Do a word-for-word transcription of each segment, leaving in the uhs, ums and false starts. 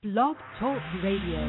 Blog Talk Radio.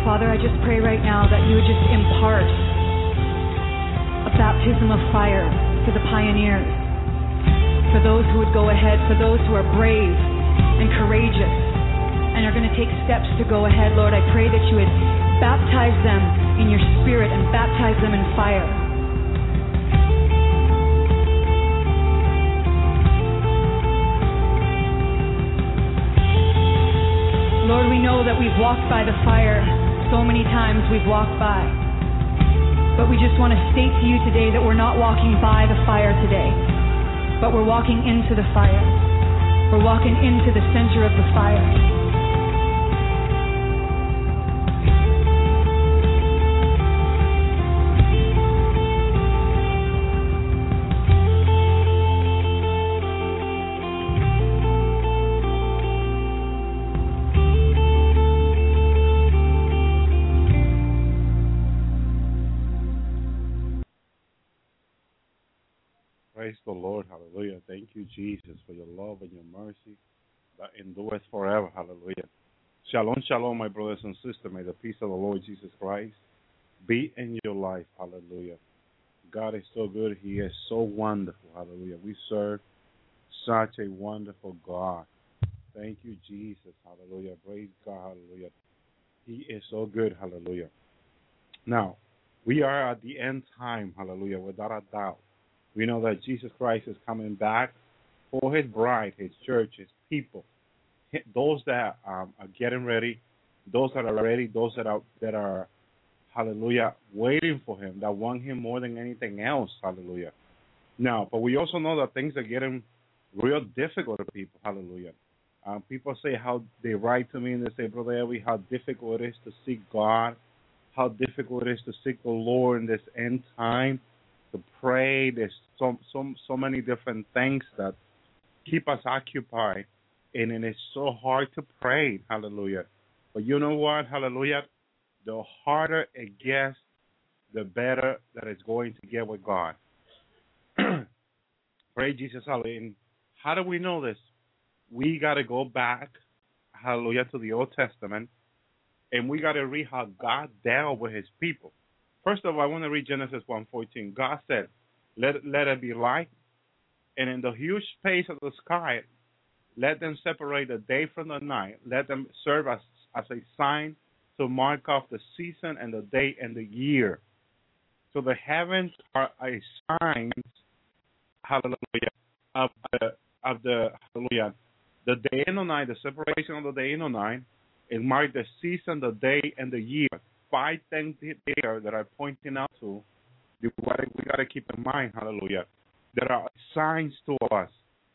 Father, I just pray right now that you would just impart a baptism of fire for the pioneers, for those who would go ahead, for those who are brave and courageous and are going to take steps to go ahead. Lord, I pray that you would baptize them in your spirit and baptize them in fire. Lord, we know that we've walked by the fire so many times we've walked by. But we just want to state to you today that we're not walking by the fire today, but we're walking into the fire. We're walking into the center of the fire. Praise the Lord, hallelujah. Thank you, Jesus, for your love and your mercy that endures forever, hallelujah. Shalom, shalom, my brothers and sisters. May the peace of the Lord Jesus Christ be in your life, hallelujah. God is so good. He is so wonderful, hallelujah. We serve such a wonderful God. Thank you, Jesus, hallelujah. Praise God, hallelujah. He is so good, hallelujah. Now, we are at the end time, hallelujah, without a doubt. We know that Jesus Christ is coming back for his bride, his church, his people, those that um, are getting ready, those that are ready, those that are, that are, hallelujah, waiting for him, that want him more than anything else, hallelujah. Now, but we also know that things are getting real difficult to people, hallelujah. Um, people say how they write to me and they say, Brother Ellie, how difficult it is to seek God, how difficult it is to seek the Lord in this end time, to pray. There's so, so, so many different things that keep us occupied, and it is so hard to pray, hallelujah. But you know what, hallelujah? The harder it gets, the better that it's going to get with God. Pray Jesus, hallelujah. And how do we know this? We got to go back, hallelujah, to the Old Testament, and we got to read how God dealt with his people. First of all, I want to read Genesis one fourteen. God said, let, let it be light, and in the huge space of the sky, let them separate the day from the night. Let them serve as, as a sign to mark off the season and the day and the year. So the heavens are a sign, hallelujah, of the, of the, hallelujah, the day and the night, the separation of the day and the night. It marks the season, the day, and the year. Five things there that I'm pointing out to. We got to keep in mind, hallelujah. There are signs to us.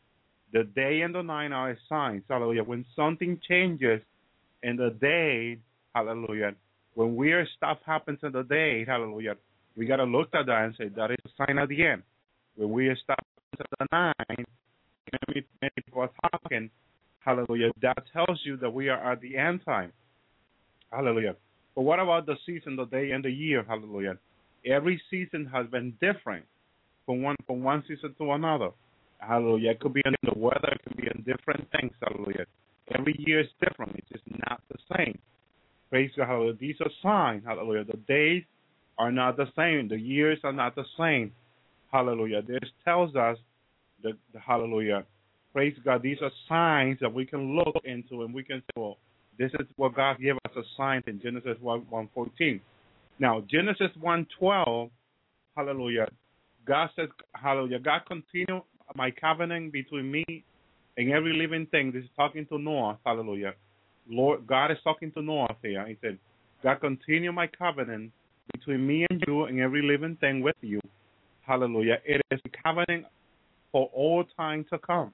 The day and the night are signs, hallelujah. When something changes in the day, hallelujah, when weird stuff happens in the day, hallelujah, we got to look at that and say that is a sign of the end. When weird stuff happens at the night, many, many people are talking, hallelujah, that tells you that we are at the end time, hallelujah. But what about the season, the day, and the year, hallelujah? Every season has been different from one from one season to another. Hallelujah. It could be in the weather, it could be in different things, hallelujah. Every year is different. It's just not the same. Praise God, hallelujah. These are signs, hallelujah. The days are not the same. The years are not the same. Hallelujah. This tells us, the, the hallelujah. Praise God. These are signs that we can look into and we can say, well, this is what God gave us a sign in Genesis one fourteen. Now, Genesis one twelve, hallelujah, God says, hallelujah, God continue my covenant between me and every living thing. This is talking to Noah, hallelujah. Lord, God is talking to Noah here. He said, God continue my covenant between me and you and every living thing with you, hallelujah. It is a covenant for all time to come,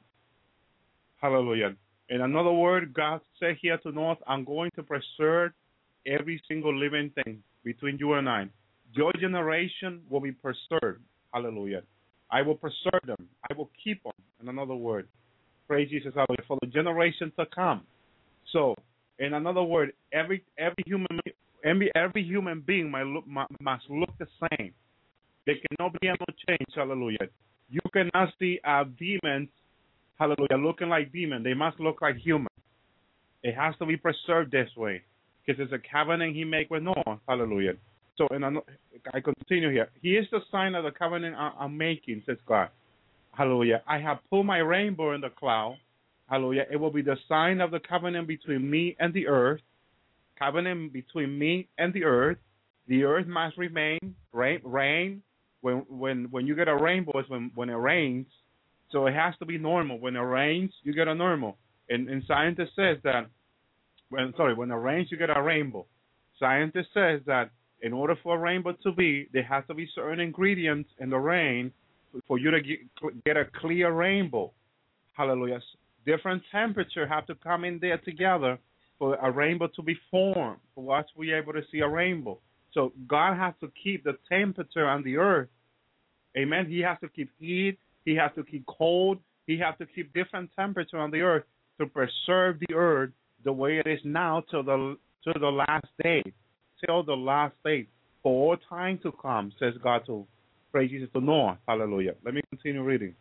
hallelujah. In another word, God said here to Noah, I'm going to preserve every single living thing between you and I. Your generation will be preserved. Hallelujah. I will preserve them. I will keep them. In another word, praise Jesus, hallelujah, for the generation to come. So, in another word, every every human every, every human being might look, must look the same. There cannot be no change. Hallelujah. You cannot see uh, demons, hallelujah, looking like demons. They must look like humans. It has to be preserved this way. because it's a covenant he made with Noah. Hallelujah. So, and I continue here. He is the sign of the covenant I'm making, says God. Hallelujah. I have put my rainbow in the cloud. Hallelujah. It will be the sign of the covenant between me and the earth. Covenant between me and the earth. The earth must remain rain. rain. When when when you get a rainbow, it's when when it rains. So it has to be normal. When it rains, you get a normal. And, and scientist says that when sorry when it rains, you get a rainbow. Scientist says that in order for a rainbow to be, there has to be certain ingredients in the rain for you to get, get a clear rainbow. Hallelujah. Different temperature have to come in there together for a rainbow to be formed, for us to be able to see a rainbow. So God has to keep the temperature on the earth. Amen. He has to keep heat. He has to keep cold. He has to keep different temperature on the earth to preserve the earth the way it is now till the till the last day. Till the last day. For all time to come, says God to praise Jesus to Noah. Hallelujah. Let me continue reading.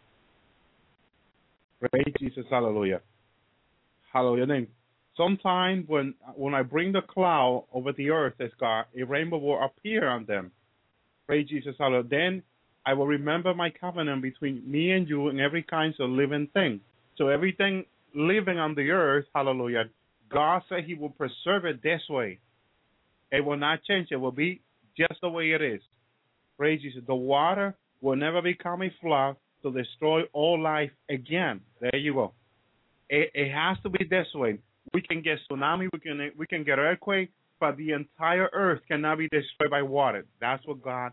Praise Jesus. Hallelujah. Hallelujah. Then sometime when when I bring the cloud over the earth, says God, a rainbow will appear on them. Praise Jesus. Hallelujah. Then I will remember my covenant between me and you and every kind of living thing. So everything living on the earth, hallelujah, God said he will preserve it this way. It will not change. It will be just the way it is. Praise Jesus. The water will never become a flood to destroy all life again. There you go. It, it has to be this way. We can get tsunami, we can we can get earthquake, but the entire earth cannot be destroyed by water. That's what God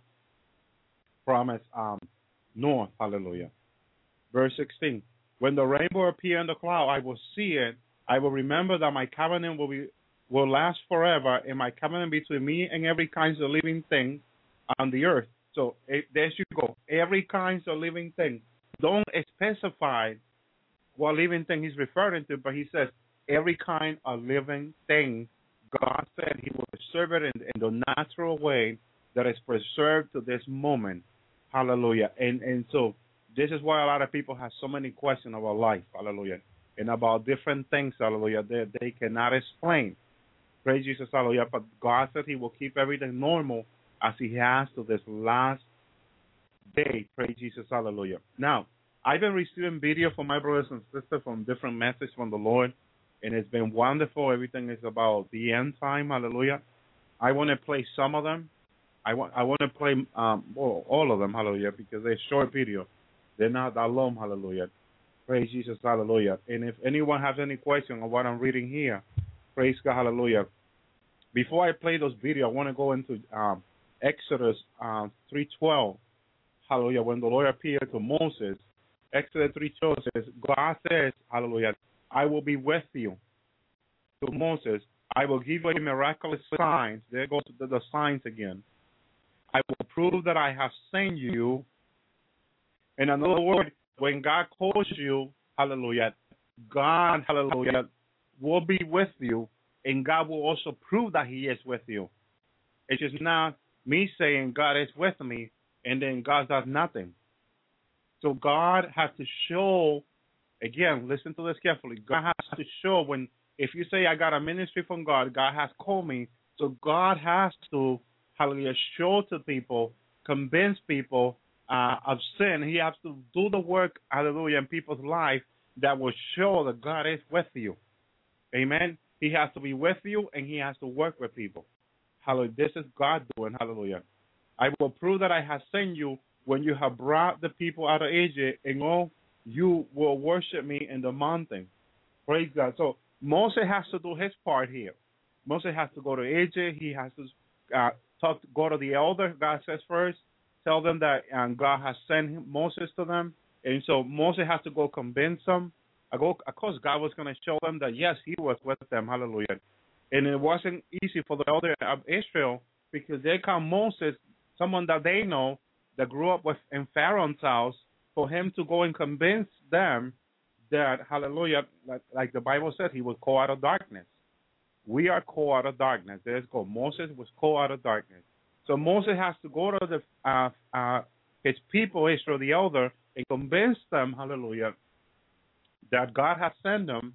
promised um, Noah. Hallelujah. Verse sixteen. When the rainbow appear in the cloud, I will see it. I will remember that my covenant will be will last forever, and my covenant between me and every kind of living thing on the earth. So it, there you go. Every kind of living thing. Don't specify what living thing he's referring to, but he says every kind of living thing. God said he will preserve it in, in the natural way that is preserved to this moment. Hallelujah. And and so this is why a lot of people have so many questions about life. Hallelujah. And about different things. Hallelujah. That they, they cannot explain. Praise Jesus. Hallelujah. But God said he will keep everything normal as he has to this last day. Praise Jesus. Hallelujah. Now, I've been receiving video from my brothers and sisters from different messages from the Lord, and it's been wonderful. Everything is about the end time. Hallelujah. I want to play some of them. I want I want to play um, well, all of them. Hallelujah, because they're short video. They're not that long. Hallelujah. Praise Jesus. Hallelujah. And if anyone has any question on what I'm reading here, praise God. Hallelujah. Before I play those videos, I want to go into um, Exodus um, three twelve. Hallelujah. When the Lord appeared to Moses, Exodus three twelve says, God says, hallelujah, I will be with you. To Moses, I will give you miraculous signs. There goes the, the signs again. I will prove that I have sent you. In another word, when God calls you, hallelujah, God, hallelujah, will be with you, and God will also prove that he is with you. It's just not me saying God is with me, and then God does nothing. So God has to show, again, listen to this carefully. God has to show when, if you say I got a ministry from God, God has called me. So God has to, hallelujah, show to people, convince people uh, of sin. He has to do the work, hallelujah, in people's life that will show that God is with you. Amen. He has to be with you, and he has to work with people. Hallelujah. This is God doing, hallelujah. I will prove that I have sent you when you have brought the people out of Egypt, and all you will worship me in the mountain. Praise God. So Moses has to do his part here. Moses has to go to Egypt. He has to uh, talk, go to the elder. God says first, tell them that um, God has sent Moses to them. And so Moses has to go convince them. Of course, God was going to show them that, yes, he was with them. Hallelujah. And it wasn't easy for the elder of Israel because they called Moses, someone that they know, that grew up with in Pharaoh's house, for him to go and convince them that, hallelujah, like, like the Bible said, he was called out of darkness. We are called out of darkness. There's go. Moses was called out of darkness. So Moses has to go to the uh, uh, his people, Israel, the elder, and convince them, hallelujah, that God has sent them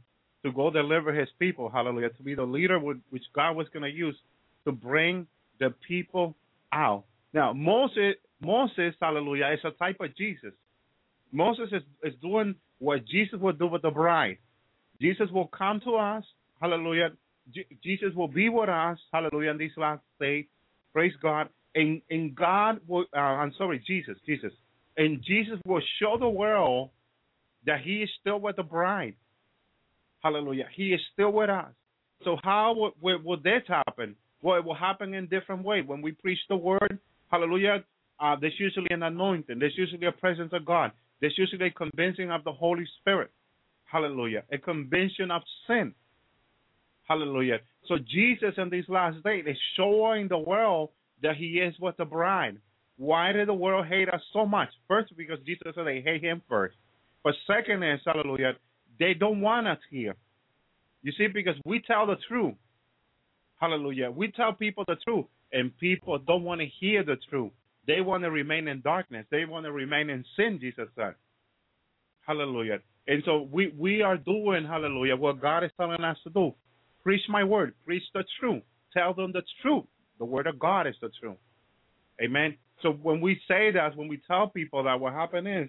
to go deliver his people, hallelujah, to be the leader which God was going to use to bring the people out. Now, Moses, Moses, hallelujah, is a type of Jesus. Moses is, is doing what Jesus would do with the bride. Jesus will come to us, hallelujah. J- Jesus will be with us, hallelujah, in these last days. Praise God. And, and God will, uh, I'm sorry, Jesus, Jesus. And Jesus will show the world that he is still with the bride. Hallelujah. He is still with us. So how will, will, will this happen? Well, it will happen in different ways. When we preach the word, hallelujah, uh, there's usually an anointing. There's usually a presence of God. There's usually a convincing of the Holy Spirit. Hallelujah. A conviction of sin. Hallelujah. So Jesus in these last days is showing the world that he is with the bride. Why did the world hate us so much? First, because Jesus said they hate him first. But second is, hallelujah, they don't want us here. You see, because we tell the truth. Hallelujah. We tell people the truth, and people don't want to hear the truth. They want to remain in darkness. They want to remain in sin, Jesus said. Hallelujah. And so we, we are doing, hallelujah, what God is telling us to do. Preach my word. Preach the truth. Tell them the truth. The word of God is the truth. Amen. So when we say that, when we tell people that, what happens is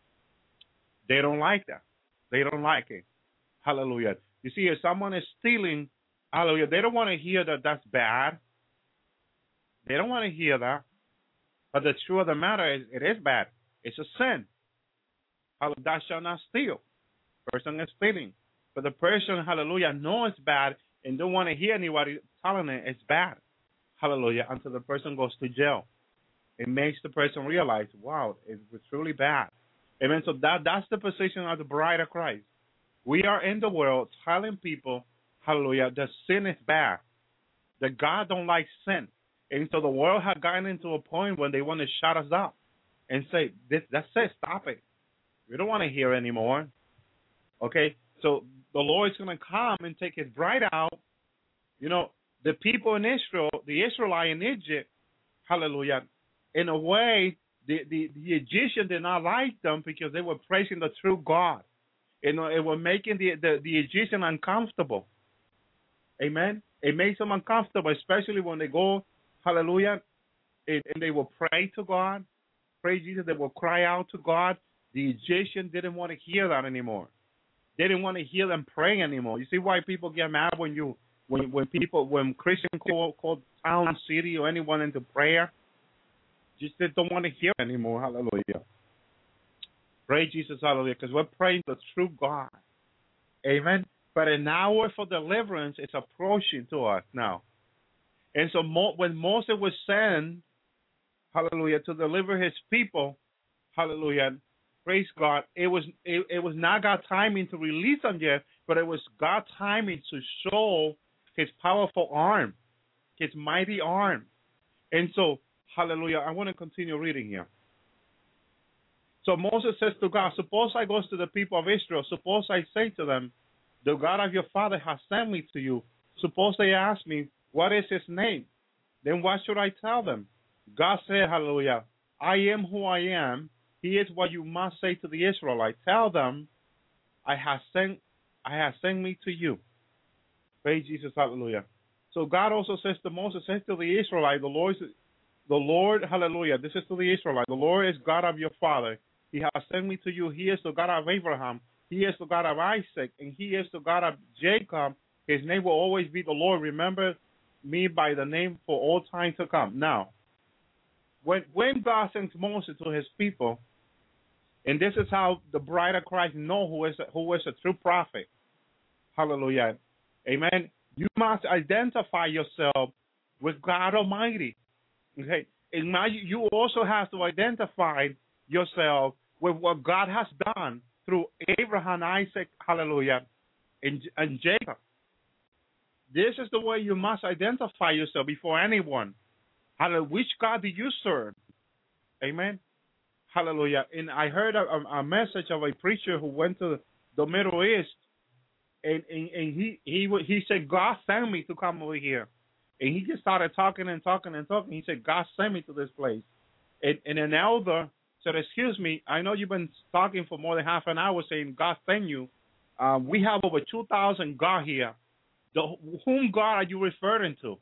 they don't like that. They don't like it. Hallelujah. You see, if someone is stealing, hallelujah, they don't want to hear that that's bad. They don't want to hear that. But the truth of the matter is, it is bad. It's a sin. Hallelujah. Thou shalt not steal. Person is stealing. But the person, hallelujah, knows it's bad and don't want to hear anybody telling it it's bad. Hallelujah. Until the person goes to jail. It makes the person realize, wow, it was truly bad. Amen. So that, that's the position of the bride of Christ. We are in the world telling people, hallelujah, that sin is bad. That God don't like sin. And so the world has gotten into a point when they want to shut us up and say, this, that's it, stop it. We don't want to hear anymore. Okay? So the Lord is going to come and take his bride out. You know, the people in Israel, the Israelites in Egypt, hallelujah, in a way, the, the, the Egyptians did not like them because they were praising the true God. You know, it was making the, the, the Egyptian uncomfortable. Amen? It makes them uncomfortable, especially when they go, hallelujah, and, and they will pray to God. Praise Jesus. They will cry out to God. The Egyptians didn't want to hear that anymore. They didn't want to hear them praying anymore. You see why people get mad when you, when when people, when Christians call, call town, city, or anyone into prayer? Just they don't want to hear anymore. Hallelujah. Praise Jesus, hallelujah, because we're praying the true God. Amen. But an hour for deliverance is approaching to us now. And so Mo, when Moses was sent, hallelujah, to deliver his people, hallelujah, praise God, it was it, it was not God's timing to release them yet, but it was God's timing to show his powerful arm, his mighty arm. And so, hallelujah, I want to continue reading here. So Moses says to God, suppose I go to the people of Israel, suppose I say to them, the God of your father has sent me to you. Suppose they ask me, what is his name? Then what should I tell them? God said, hallelujah, I am who I am. He is what you must say to the Israelites. Tell them, I have sent, I have sent me to you. Praise Jesus, hallelujah. So God also says to Moses, says to the Israelites, the Lord, the Lord, hallelujah, this is to the Israelites, the Lord is God of your father. He has sent me to you. He is the God of Abraham. He is the God of Isaac, and he is the God of Jacob. His name will always be the Lord. Remember me by the name for all time to come. Now, when when God sends Moses to his people, and this is how the bride of Christ know who is a, who is a true prophet. Hallelujah. Amen. You must identify yourself with God Almighty. Okay. And now you also have to identify yourself with what God has done through Abraham, Isaac, hallelujah, and, and Jacob. This is the way you must identify yourself before anyone. Hallelujah. Which God do you serve? Amen. Hallelujah. And I heard a, a message of a preacher who went to the Middle East, and, and, and he, he he said, God sent me to come over here. And he just started talking and talking and talking. He said, God sent me to this place. And, and an elder said, excuse me, I know you've been talking for more than half an hour saying God sent you. Um, we have over two thousand God here. The, whom God are you referring to?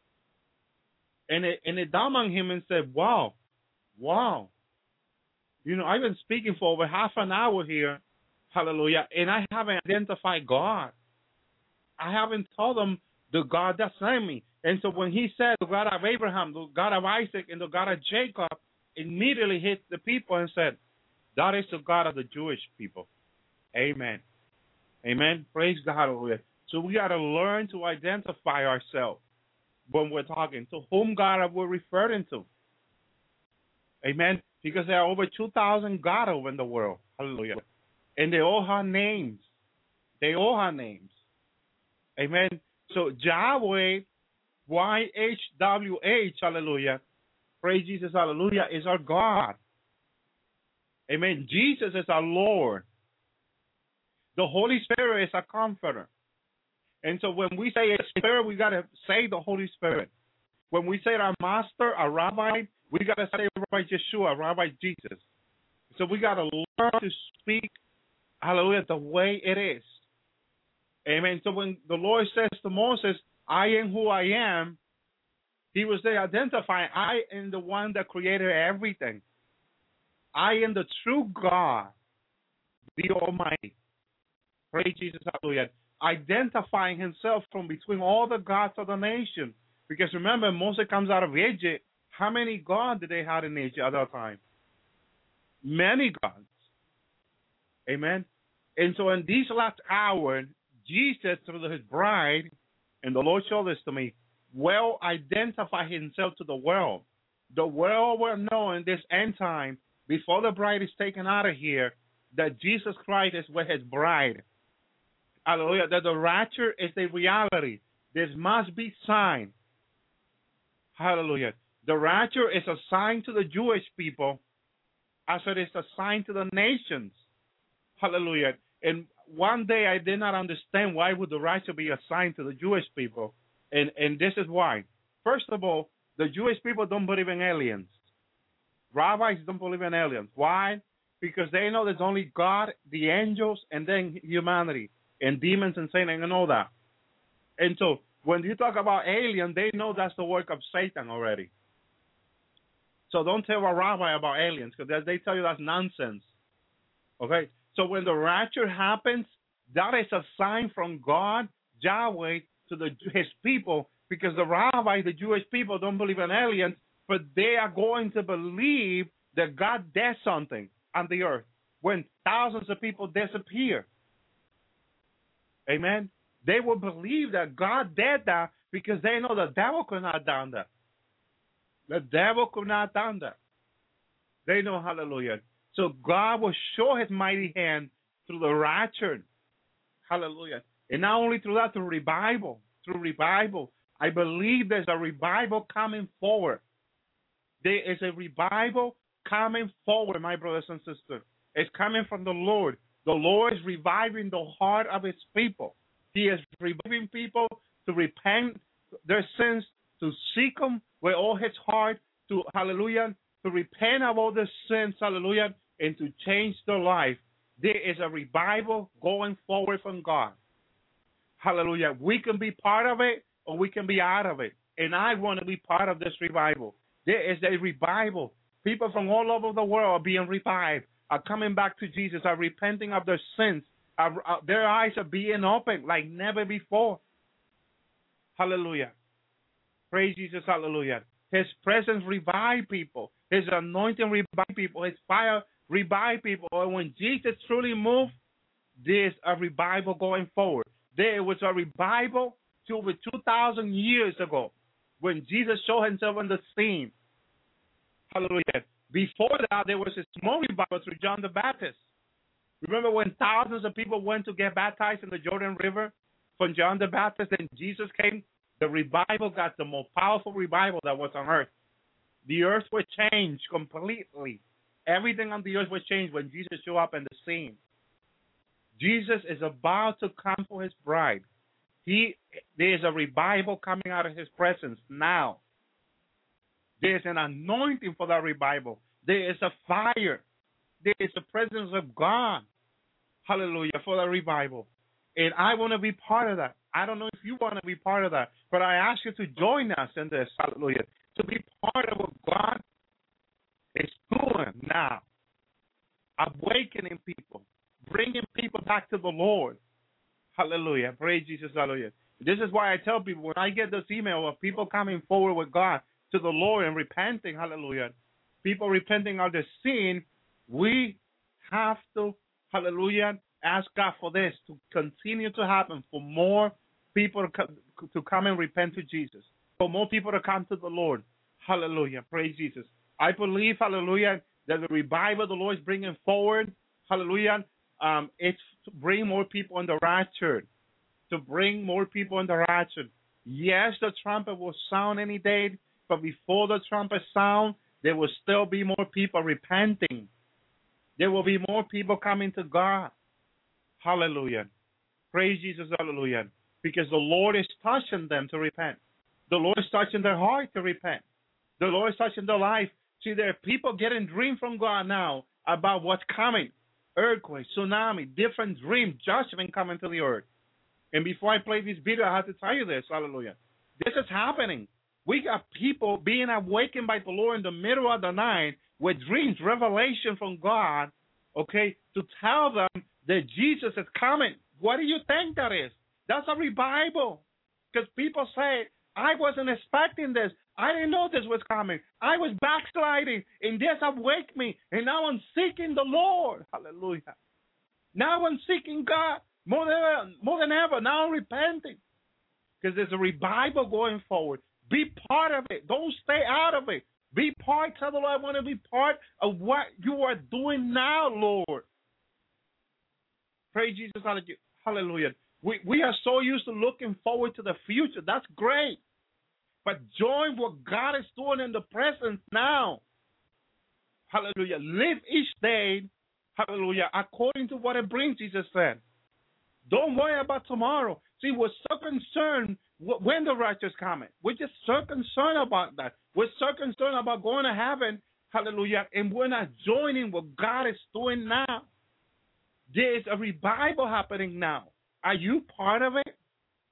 And it, and it dawned on him and said, wow, wow. You know, I've been speaking for over half an hour here, hallelujah, and I haven't identified God. I haven't told them the God that sent me. And so when he said the God of Abraham, the God of Isaac, and the God of Jacob, immediately hit the people and said, that is the God of the Jewish people. Amen. Amen. Praise God. Hallelujah. So we got to learn to identify ourselves when we're talking. To whom God are we referring to? Amen. Because there are over two thousand God over in the world. Hallelujah. And they all have names. They all have names. Amen. So Yahweh, Y H W H, hallelujah. Praise Jesus, hallelujah, is our God. Amen. Jesus is our Lord. The Holy Spirit is a comforter. And so when we say a spirit, we got to say the Holy Spirit. When we say our master, our rabbi, we got to say Rabbi Yeshua, Rabbi Jesus. So we got to learn to speak, hallelujah, the way it is. Amen. So when the Lord says to Moses, I am who I am, he was there identifying, I am the one that created everything. I am the true God, the Almighty. Praise Jesus, hallelujah. Identifying himself from between all the gods of the nation. Because remember, Moses comes out of Egypt. How many gods did they have in Egypt at that time? Many gods. Amen. And so in these last hours, Jesus, through his bride, and the Lord showed this to me, will identify himself to the world. The world will know in this end time, before the bride is taken out of here, that Jesus Christ is with his bride. Hallelujah. That the rapture is a reality. This must be sign. Hallelujah. The rapture is a sign to the Jewish people as it is a sign to the nations. Hallelujah. And one day I did not understand why would the rapture be a sign to the Jewish people. And, and this is why. First of all, the Jewish people don't believe in aliens. Rabbis don't believe in aliens. Why? Because they know there's only God, the angels, and then humanity, and demons and Satan and all that. And so when you talk about alien, they know that's the work of Satan already. So don't tell a rabbi about aliens, because they tell you that's nonsense. Okay? So when the rapture happens, that is a sign from God, Yahweh, to the, his people, because the rabbis, the Jewish people, don't believe in aliens, but they are going to believe that God did something on the earth when thousands of people disappear. Amen? They will believe that God did that because they know the devil could not have done that. The devil could not have done that. They know, hallelujah. So God will show his mighty hand through the rapture. Hallelujah. And not only through that, through revival. Through revival. I believe there's a revival coming forward. There is a revival coming forward, my brothers and sisters. It's coming from the Lord. The Lord is reviving the heart of his people. He is reviving people to repent their sins, to seek him with all his heart, to, hallelujah, to repent of all their sins, hallelujah, and to change their life. There is a revival going forward from God. Hallelujah. We can be part of it or we can be out of it. And I want to be part of this revival. There is a revival. People from all over the world are being revived, are coming back to Jesus, are repenting of their sins. Are, are, their eyes are being opened like never before. Hallelujah. Praise Jesus. Hallelujah. His presence revive people. His anointing revive people. His fire revive people. And when Jesus truly moved, there's a revival going forward. There was a revival to over two thousand years ago when Jesus showed himself on the scene. Hallelujah. Before that, there was a small revival through John the Baptist. Remember when thousands of people went to get baptized in the Jordan River from John the Baptist, and Jesus came? The revival got the most powerful revival that was on earth. The earth was changed completely. Everything on the earth was changed when Jesus showed up in the scene. Jesus is about to come for his bride. He, there is a revival coming out of his presence now. There is an anointing for that revival. There is a fire. There is the presence of God. hallelujah, for the revival. And I want to be part of that. I don't know if you want to be part of that, but I ask you to join us in this, hallelujah, to be part of what God is doing now, awakening people, bringing people back to the Lord. Hallelujah. Praise Jesus. Hallelujah. This is why I tell people when I get this email of people coming forward with God to the Lord and repenting, hallelujah, people repenting of their sin, we have to, hallelujah, ask God for this to continue to happen, for more people to come and repent to Jesus, for more people to come to the Lord. Hallelujah. Praise Jesus. I believe, hallelujah, that the revival the Lord is bringing forward, hallelujah, um, it's to bring more people in the rapture, to bring more people in the rapture. Yes, the trumpet will sound any day, but before the trumpet sound, there will still be more people repenting. There will be more people coming to God. Hallelujah. Praise Jesus, hallelujah. Because the Lord is touching them to repent. The Lord is touching their heart to repent. The Lord is touching their life. See, there are people getting dreams from God now about what's coming. Earthquake, tsunami, different dreams, judgment coming to the earth. And before I play this video, I have to tell you this, hallelujah. This is happening. We got people being awakened by the Lord in the middle of the night with dreams, revelation from God, okay, to tell them that Jesus is coming. What do you think that is? That's a revival. Because people say, I wasn't expecting this. I didn't know this was coming. I was backsliding, and this awaked me, and now I'm seeking the Lord. Hallelujah. Now I'm seeking God more than ever. More than ever. Now I'm repenting. Because there's a revival going forward. Be part of it. Don't stay out of it. Be part. Tell the Lord, I want to be part of what you are doing now, Lord. Praise Jesus. Hallelujah. We, we are so used to looking forward to the future. That's great. But join what God is doing in the present now. Hallelujah. Live each day, hallelujah, according to what it brings, Jesus said. Don't worry about tomorrow. See, we're so concerned when the righteous coming. We're just so concerned about that. We're so concerned about going to heaven, hallelujah, and we're not joining what God is doing now. There's a revival happening now. Are you part of it?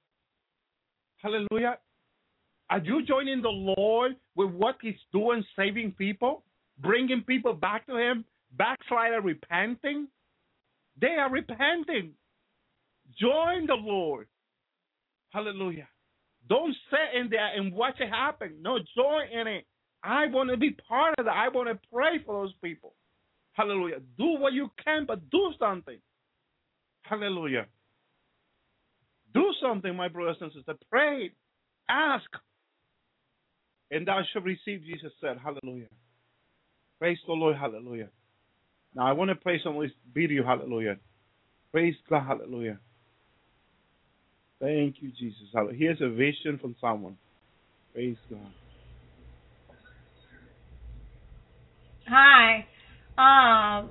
Hallelujah. Are you joining the Lord with what He's doing, saving people, bringing people back to Him, backslider repenting? They are repenting. Join the Lord. Hallelujah. Don't sit in there and watch it happen. No, join in it. I want to be part of that. I want to pray for those people. Hallelujah. Do what you can, but do something. Hallelujah. Do something, my brothers and sisters. Pray. Ask. And thou shalt receive, Jesus said. Hallelujah. Praise the Lord. Hallelujah. Now, I want to play some of this video. Hallelujah. Praise God. Hallelujah. Thank you, Jesus. Here's a vision from someone. Praise God. Hi. Um,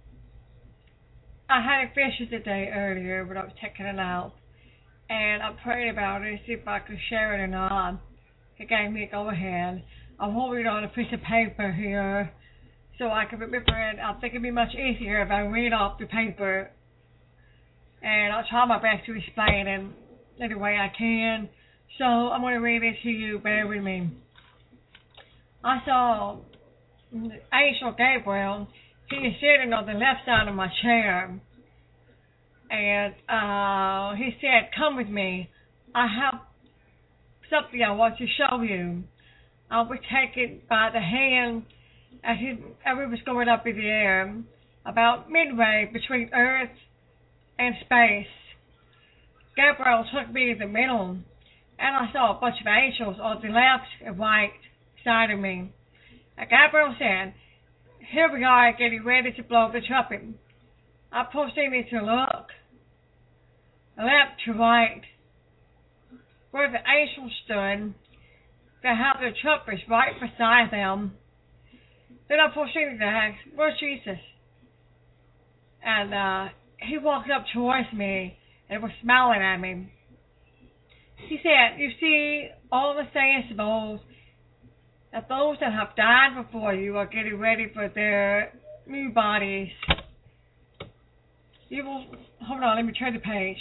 I had a vision today earlier, but I was checking it out. And I prayed about it, see if I could share it or not. It gave me a go ahead. I'm holding it on a piece of paper here so I can remember it. I think it'd be much easier if I read off the paper. And I'll try my best to explain it any way I can. So I'm going to read it to you. Bear with me. I saw Angel Gabriel. He is sitting on the left side of my chair. And uh, he said, come with me. I have something I want to show you. I was taken by the hand as, he, as we was going up in the air, about midway between Earth and space. Gabriel took me in the middle, and I saw a bunch of angels on the left and right side of me. And Gabriel said, here we are getting ready to blow the trumpet. I proceeded to look left to right, where the angels stood. They had their trumpets right beside them. Then I proceeded to ask, where's Jesus? And uh, he walked up towards me and was smiling at me. He said, you see, all the saints knows that those that have died before you are getting ready for their new bodies. You will, hold on, let me turn the page.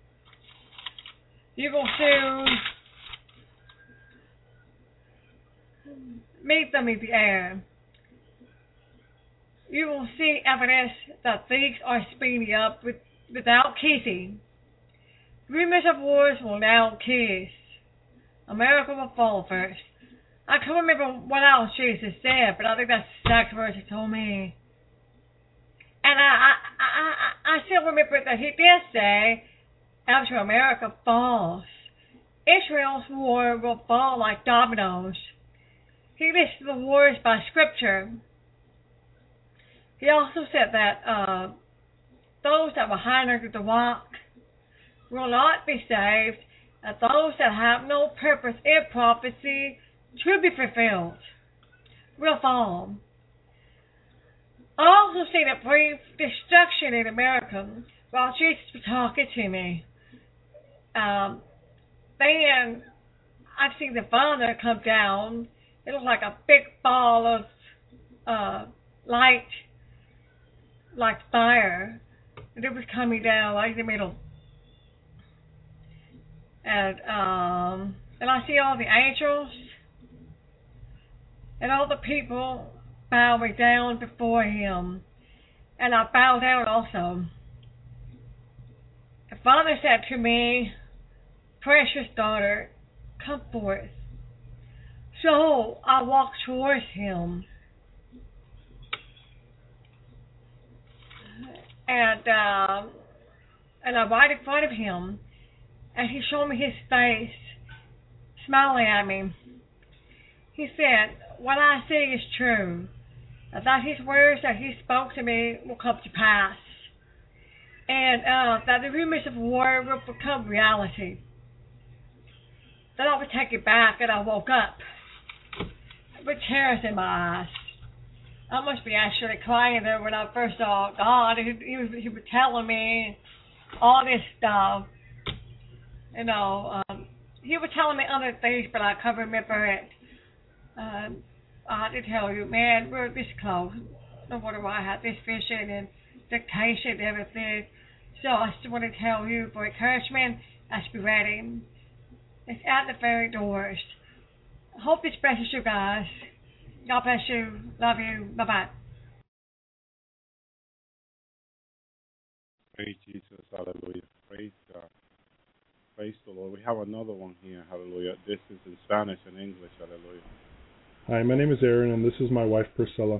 You will soon meet them in the air. You will see evidence that things are speeding up with, without kissing. Rumors of wars will now kiss. America will fall first. I can't remember what else Jesus said, but I think that's the exact words he told me. And I, I, I, I still remember that he did say, after America falls, Israel's war will fall like dominoes. He listed the wars by scripture. He also said that uh, those that will hide under the rock will not be saved, and those that have no purpose in prophecy to be fulfilled will fall. I also seen a brief destruction in America while Jesus was talking to me. Um, then I've seen the thunder come down. It looked like a big ball of uh, light, like fire, and it was coming down like the middle. And um, and I see all the angels and all the people bowing down before him, and I bow down also. The Father said to me, "Precious daughter, come forth." So I walked towards him, and uh, and I'm right in front of him, and he showed me his face, smiling at me. He said, "What I say is true, and that his words that he spoke to me will come to pass, and uh, that the rumors of war will become reality." Then I was taken back, and I woke up with tears in my eyes. I must be actually crying there when I first saw God. He, he, was, he was telling me all this stuff. You know, um, he was telling me other things, but I can't remember it. Um, I had to tell you, man, we're this close. No wonder why I had this vision and dictation and everything. So I just want to tell you, for encouragement, let's be ready. It's at the very doors. I hope this blesses you guys. God bless you. Love you. Bye-bye. Praise Jesus. Hallelujah. Praise God. Praise the Lord. We have another one here. Hallelujah. This is in Spanish and English. Hallelujah. Hi, my name is Aaron, and this is my wife, Priscilla.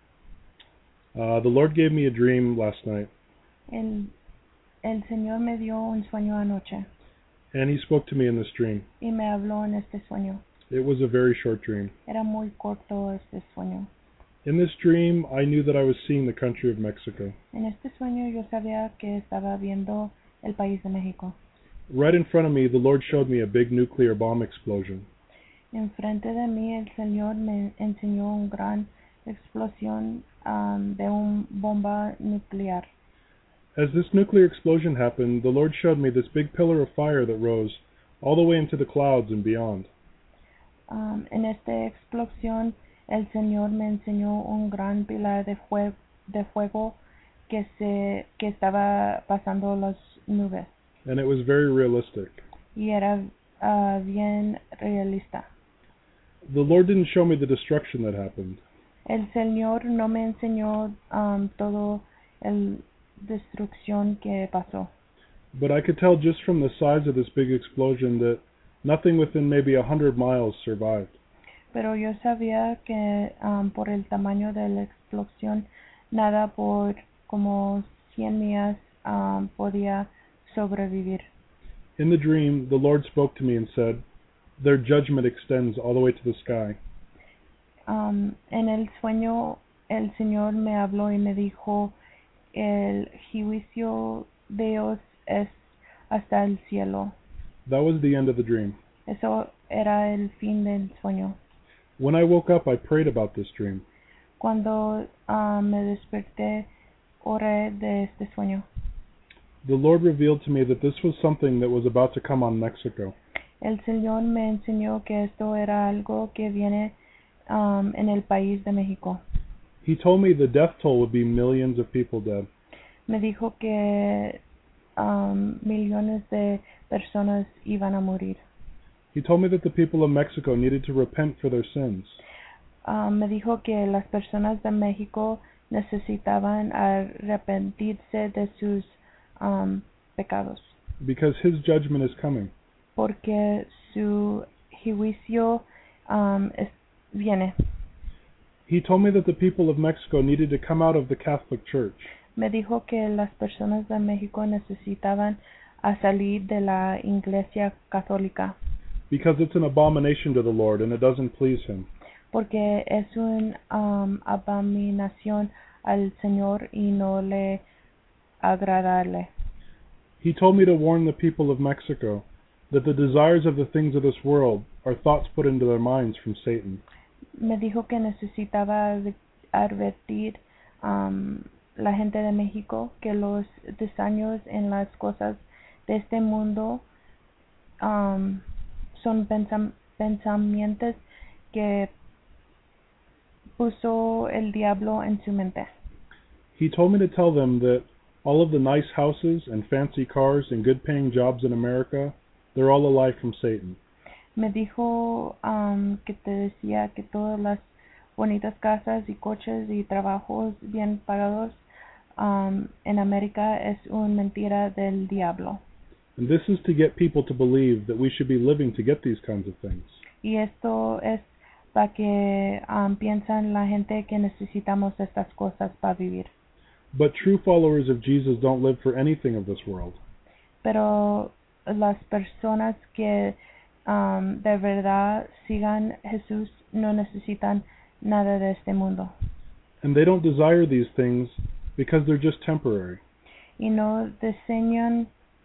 Uh, the Lord gave me a dream last night. El, el Señor me dio un sueño anoche. And he spoke to me in this dream. Y me habló en este sueño. It was a very short dream. Era muy corto este sueño. In this dream, I knew that I was seeing the country of Mexico. En este sueño yo sabía que estaba viendo el país de México. Right in front of me, the Lord showed me a big nuclear bomb explosion. Enfrente de mí el Señor me enseñó una gran explosión um, de una bomba nuclear. As this nuclear explosion happened, the Lord showed me this big pillar of fire that rose all the way into the clouds and beyond. Um, en esta explosión, el Señor me enseñó un gran pilar de, fue de fuego que se que estaba pasando las nubes. And it was very realistic. Y era uh, bien realista. The Lord didn't show me the destruction that happened. El Señor no me enseñó um, todo el destrucción que pasó. But I could tell just from the size of this big explosion that nothing within maybe a hundred miles survived. Pero yo sabía que um, por el tamaño de la explosión, nada por como cien millas um, podía sobrevivir. In the dream, the Lord spoke to me and said, "Their judgment extends all the way to the sky." Um, en el sueño, el Señor me habló y me dijo, el juicio de Dios es hasta el cielo. That was the end of the dream. Eso era el fin del sueño. When I woke up, I prayed about this dream. Cuando uh, me desperté, oré de este sueño. The Lord revealed to me that this was something that was about to come on Mexico. El Señor me enseñó que esto era algo que viene um, en el país de México. He told me the death toll would be millions of people dead. Me dijo que um, millones de personas iban a morir. He told me that the people of Mexico needed to repent for their sins. Um, me dijo que las personas de México necesitaban arrepentirse de sus um, pecados. Because his judgment is coming. Porque su juicio um, es, viene. He told me that the people of Mexico needed to come out of the Catholic Church. Me dijo que las personas de México necesitaban a salir de la Iglesia Católica. Because it's an abomination to the Lord and it doesn't please him. Porque es una um, abominación al Señor y no le agradarle. He told me to warn the people of Mexico that the desires of the things of this world are thoughts put into their minds from Satan. Me dijo que necesitaba advertir um, la gente de México que los deseos en las cosas de este mundo um, son pensam pensamientos que puso el diablo en su mente. He told me to tell them that all of the nice houses and fancy cars and good paying jobs in America, they're all a lie from Satan. Me dijo um, que te decía que todas las bonitas casas y coches y trabajos bien pagados um, en América es una mentira del diablo. And this is to get people to believe that we should be living to get these kinds of things. Y esto es para que um, piensan la gente que necesitamos estas cosas para vivir. But true followers of Jesus don't live for anything of this world. Pero las personas que um, de verdad sigan Jesús no necesitan nada de este mundo. And they don't desire these things because they're just temporary. Y no desean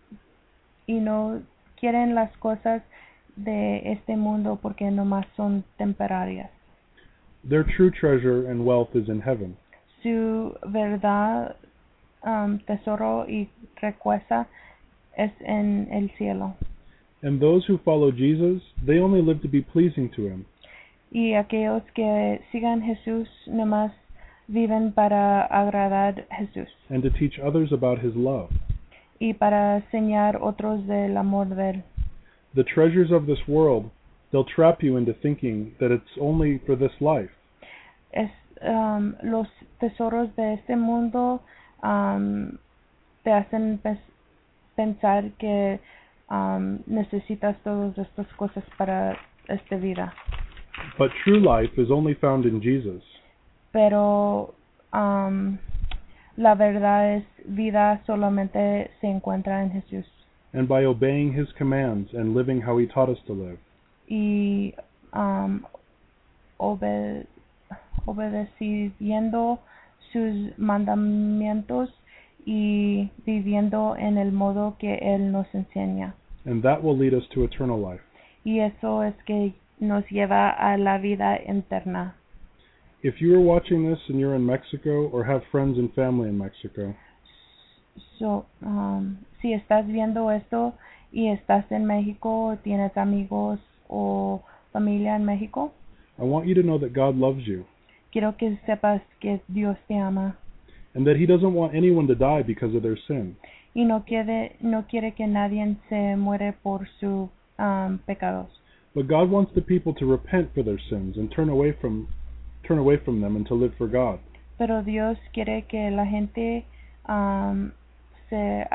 y no quieren las cosas de este mundo porque nomás son temporarias. Their true treasure and wealth is in heaven. Su verdad, um, tesoro y riqueza es en el cielo. And those who follow Jesus, they only live to be pleasing to him. Y aquellos que sigan Jesús nomás viven para agradar a Jesús. And to teach others about his love. Y para enseñar otros del amor de él. The treasures of this world, they'll trap you into thinking that it's only for this life. Es, um, los tesoros de este mundo um, te hacen pes pensar que um, necesitas todas estas cosas para esta vida. But true life is only found in Jesus. Pero um, la verdad es vida solamente se encuentra en Jesús. And by obeying his commands and living how he taught us to live. Y um, obed obedeciendo sus mandamientos y viviendo en el modo que él nos enseña. And that will lead us to eternal life. Y eso es que nos lleva a la vida eterna. If you are watching this and you're in Mexico or have friends and family in Mexico, so, um, si estás viendo esto y estás en México, tienes amigos o familia en México, I want you to know that God loves you. Quiero que sepas que Dios te ama. And that he doesn't want anyone to die because of their sin. Y no quiere, no quiere que nadie se muere por sus um, pecados. But God wants the people to repent for their sins and turn away from turn away from them and to live for God. Pero Dios quiere que la gente um, se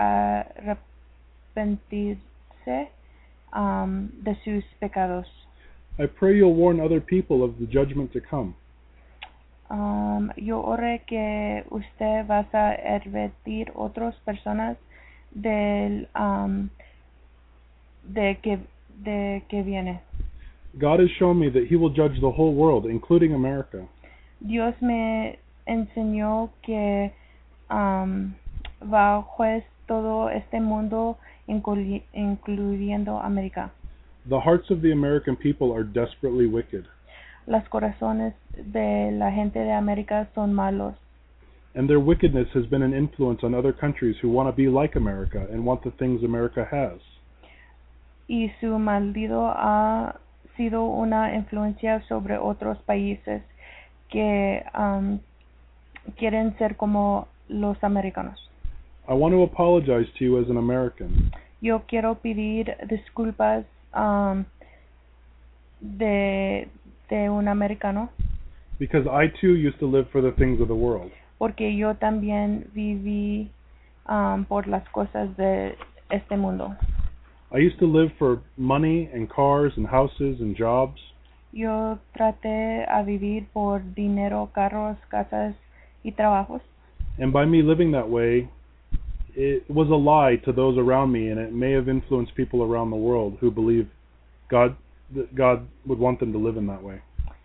arrepentirse um, de sus pecados. I pray you'll warn other people of the judgment to come. Um, yo ore que usted va a advertir otras personas del um, de que de que viene. God has shown me that he will judge the whole world, including America. Dios me enseñó que um, va a juez todo este mundo, inclu incluyendo América. The hearts of the American people are desperately wicked. Las corazones de la gente de América son malos. And their wickedness has been an influence on other countries who want to be like America and want the things America has. Y su maldito ha sido una influencia sobre otros países que um, quieren ser como los americanos. I want to apologize to you as an American. Yo quiero pedir disculpas um, de, de un americano. Because I too used to live for the things of the world. Porque yo también viví um, por las cosas de este mundo. I used to live for money and cars and houses and jobs. Yo traté a vivir por dinero, carros, casas y trabajos. And by me living that way, it was a lie to those around me, and it may have influenced people around the world who believe God, that God would want them to live in that way.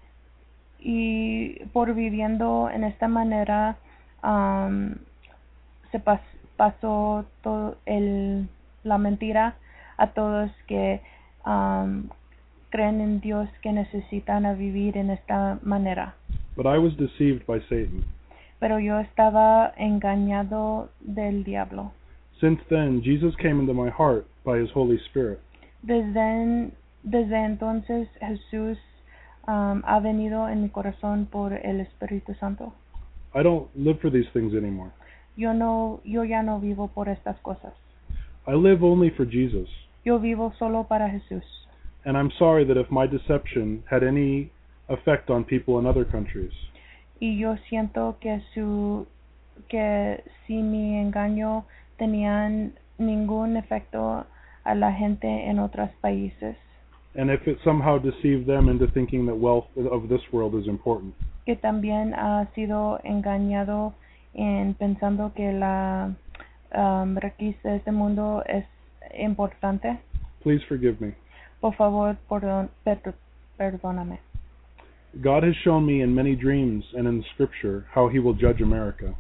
Y por viviendo en esta manera, um, se pas, pasó todo el, la mentira a todos que um, creen en Dios, que necesitan a vivir en esta manera. But I was deceived by Satan. Pero yo estaba engañado del diablo. Since then, Jesus came into my heart by His Holy Spirit. Desde, desde entonces Jesús um, ha venido en mi corazón por el Espíritu Santo. I don't live for these things anymore. Yo no, yo ya no vivo por estas cosas. I live only for Jesus. Yo vivo solo para Jesús. And I'm sorry that if my deception had any effect on people in other countries. Y yo siento que su que si mi engaño tenían ningún efecto a la gente en otros países. And if it somehow deceived them into thinking that wealth of this world is important. Que también ha sido engañado en pensando que la um, riqueza de este mundo es importante. Please forgive me. Por favor, perdón, per, perdóname. God has shown me in many dreams and in Scripture how He will judge America.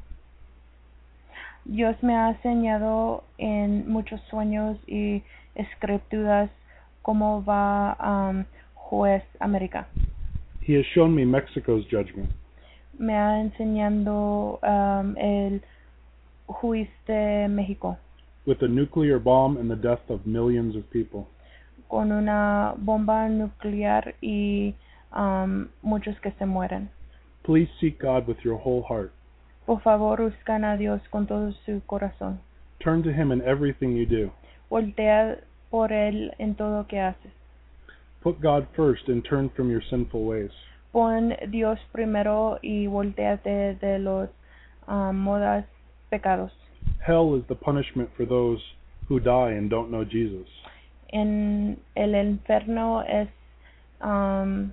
Dios me ha enseñado en muchos sueños y escrituras cómo va um, juez América. He has shown me Mexico's judgment. Me ha enseñado um, el juicio de México. With a nuclear bomb and the death of millions of people. Con una bomba nuclear y um, muchos que se mueren. Please seek God with your whole heart. Por favor, buscan a Dios con todo su corazón. Turn to Him in everything you do. Voltea por Él en todo que haces. Put God first and turn from your sinful ways. Pon Dios primero y volteate de los um, modas pecados. Hell is the punishment for those who die and don't know Jesus. En el infierno es um,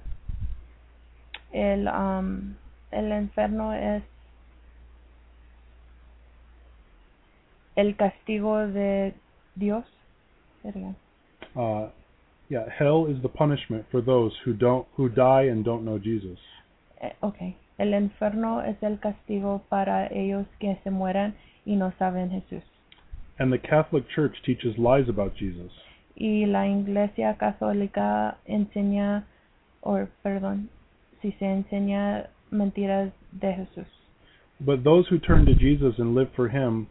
el um, el infierno es el castigo de Dios. Uh, yeah, hell is the punishment for those who don't who die and don't know Jesus. Eh, okay. El infierno es el castigo para ellos que se mueran y no saben Jesús. And the Catholic Church teaches lies about Jesus. Y la Iglesia Católica enseña, o perdón, si se enseña mentiras de Jesús. But those who turn to Jesus and live for Him,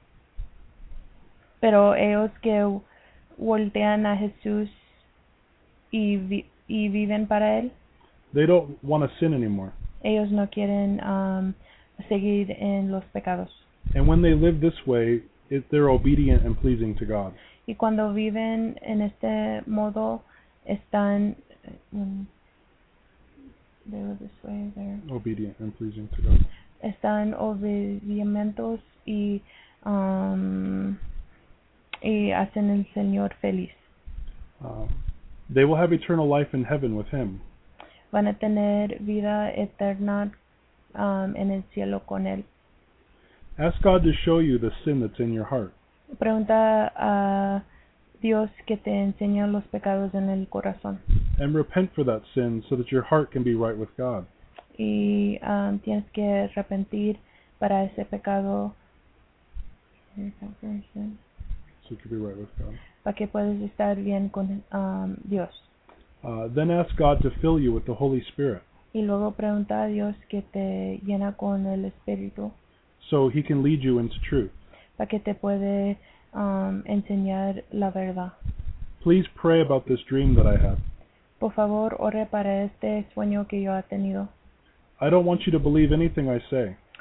pero ellos que voltean a Jesús y, vi y viven para Él, they don't want to sin anymore. Ellos no quieren um, seguir en los pecados. And when they live this way, it, they're obedient and pleasing to God. Y cuando viven en este modo, están um, they live this way, they're obedient and pleasing to God. Están obedientes y um, y hacen el Señor feliz. Uh, they will have eternal life in heaven with Him. Van a tener vida eterna um, en el cielo con Él. Ask God to show you the sin that's in your heart. Pregunta a Dios que te enseña los pecados en el corazón. And repent for that sin so that your heart can be right with God. Y um, tienes que arrepentir para ese pecado. So you can be right with God. Para que puedas estar bien con um, Dios. Uh, then ask God to fill you with the Holy Spirit. Y luego pregunta a Dios que te llena con el Espíritu. So He can lead you into truth. Para que te puede um, enseñar la verdad. Please pray about this dream that I had. Por favor, ore para este sueño que yo he tenido. I don't want you to believe anything I say.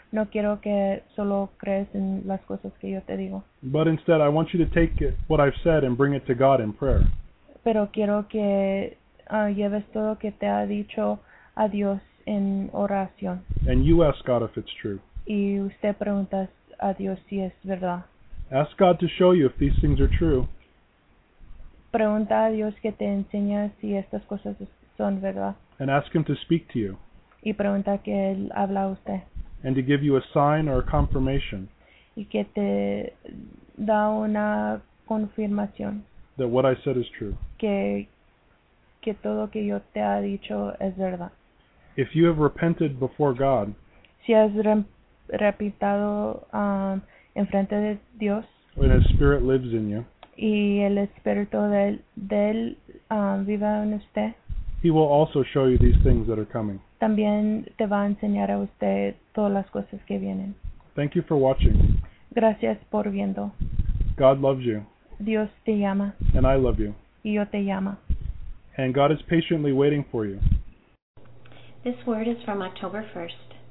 No quiero que solo crees en las cosas que yo te digo. But instead, I want you to take it, what I've said and bring it to God in prayer. Pero quiero que uh, lleves todo lo que te ha dicho a Dios en oración. And you ask God if it's true. Y usted pregunta a Dios si es verdad. Ask God to show you if these things are true. Pregunta a Dios que te enseñe si estas cosas son verdad. And ask Him to speak to you. Y pregunta que Él habla a usted. And to give you a sign or a confirmation. Y que te da una confirmación. That what I said is true. Que, que todo que yo te ha dicho es verdad. If you have repented before God. Si has re repitado um, en frente de Dios. When His Spirit lives in you. Y el Espíritu de Él, de él um, viva en usted. He will also show you these things that are coming. También te va a enseñar a usted todas las cosas que vienen. Thank you for watching. Gracias por viendo. God loves you. Dios te llama. And I love you. Y yo te llamo. And God is patiently waiting for you. This word is from October first.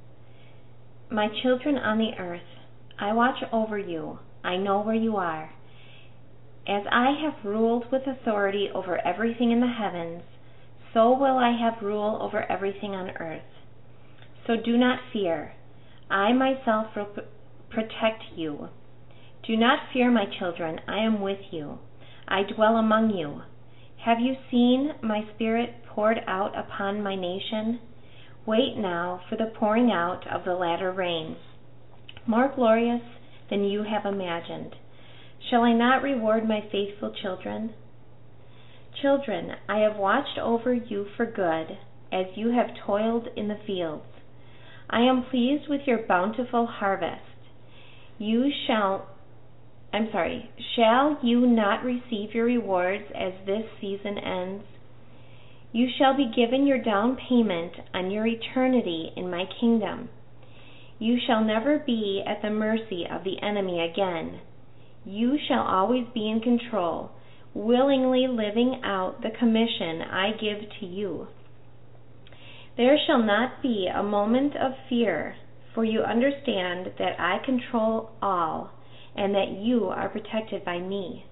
My children on the earth, I watch over you. I know where you are. As I have ruled with authority over everything in the heavens, so will I have rule over everything on earth. So do not fear. I myself will p- protect you. Do not fear, my children. I am with you. I dwell among you. Have you seen my Spirit poured out upon my nation? Wait now for the pouring out of the latter rain, more glorious than you have imagined. Shall I not reward my faithful children? Children, I have watched over you for good, as you have toiled in the fields. I am pleased with your bountiful harvest. You shall, I'm sorry, shall you not receive your rewards as this season ends? You shall be given your down payment on your eternity in my kingdom. You shall never be at the mercy of the enemy again. You shall always be in control, willingly living out the commission I give to you. There shall not be a moment of fear, for you understand that I control all and that you are protected by me.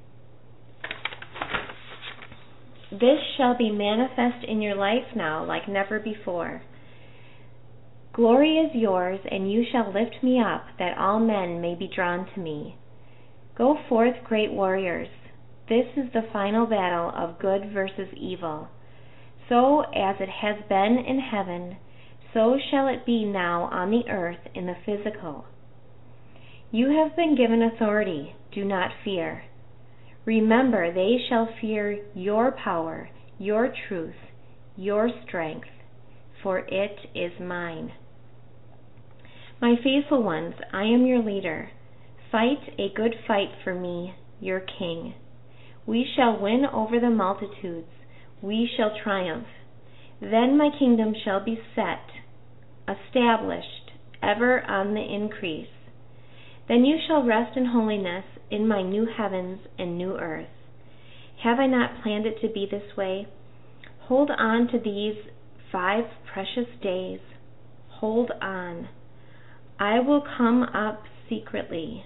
This shall be manifest in your life now like never before. Glory is yours, and you shall lift me up, that all men may be drawn to me. Go forth, great warriors. This is the final battle of good versus evil. So as it has been in heaven, so shall it be now on the earth in the physical. You have been given authority. Do not fear. Remember, they shall fear your power, your truth, your strength, for it is mine. My faithful ones, I am your leader. Fight a good fight for me, your king. We shall win over the multitudes. We shall triumph. Then my kingdom shall be set, established, ever on the increase. Then you shall rest in holiness in my new heavens and new earth. Have I not planned it to be this way? Hold on to these five precious days. Hold on. I will come up secretly.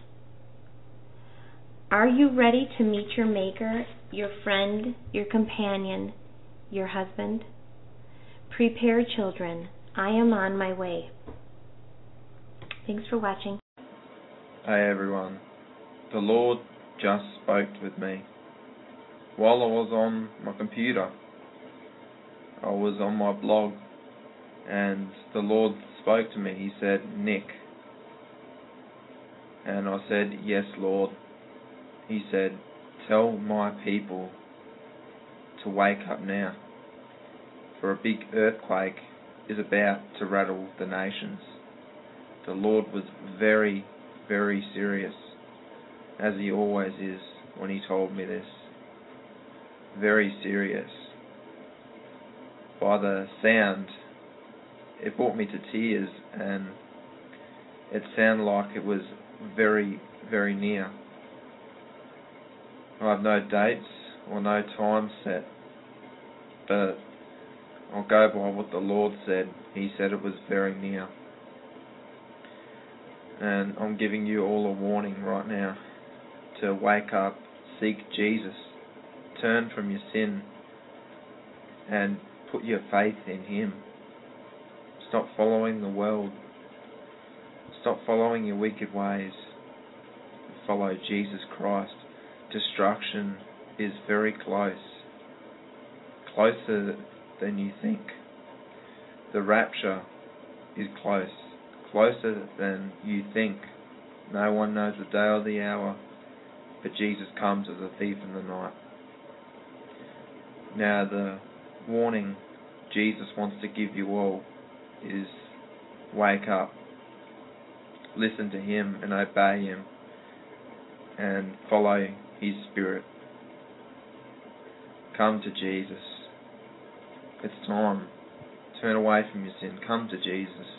Are you ready to meet your Maker, your friend, your companion, your husband? Prepare, children. I am on my way. Thanks for watching. Hey everyone. The Lord just spoke with me. While I was on my computer, I was on my blog, and the Lord spoke to me. He said, Nick. And I said, yes, Lord. He said, tell my people to wake up now, for a big earthquake is about to rattle the nations. The Lord was very, very serious, as he always is when he told me this. Very serious. By the sound, it brought me to tears, and it sounded like it was very, very near. I have no dates or no time set, but I'll go by what the Lord said. He said it was very near. And I'm giving you all a warning right now to wake up, seek Jesus, turn from your sin, and put your faith in Him. Stop following the world. Stop following your wicked ways. Follow Jesus Christ. Destruction is very close, closer than you think. The rapture is close, closer than you think. No one knows the day or the hour, but Jesus comes as a thief in the night. Now the warning Jesus wants to give you all is wake up, listen to Him and obey Him, and follow His Spirit. Come to Jesus. It's time. Turn away from your sin. Come to Jesus.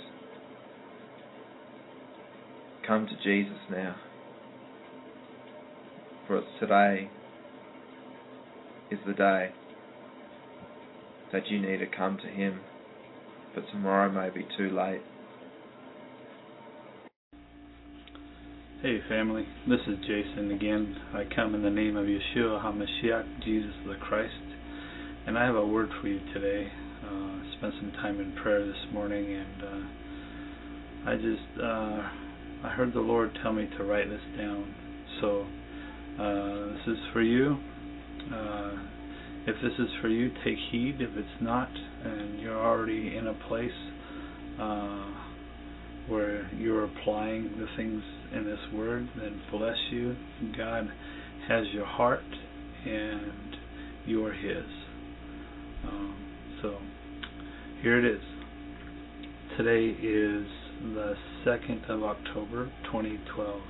Come to Jesus now. For today is the day that you need to come to Him, but tomorrow may be too late. Hey family, this is Jason again. I come in the name of Yeshua HaMashiach, Jesus the Christ, and I have a word for you today. Uh, I spent some time in prayer this morning, and uh, I just, uh, I heard the Lord tell me to write this down. So, uh, this is for you. Uh, if this is for you, take heed. If it's not, and you're already in a place uh, where you're applying the things in this word, then bless you. God has your heart, and you are His. Um, so, here it is. Today is the second of October, twenty twelve.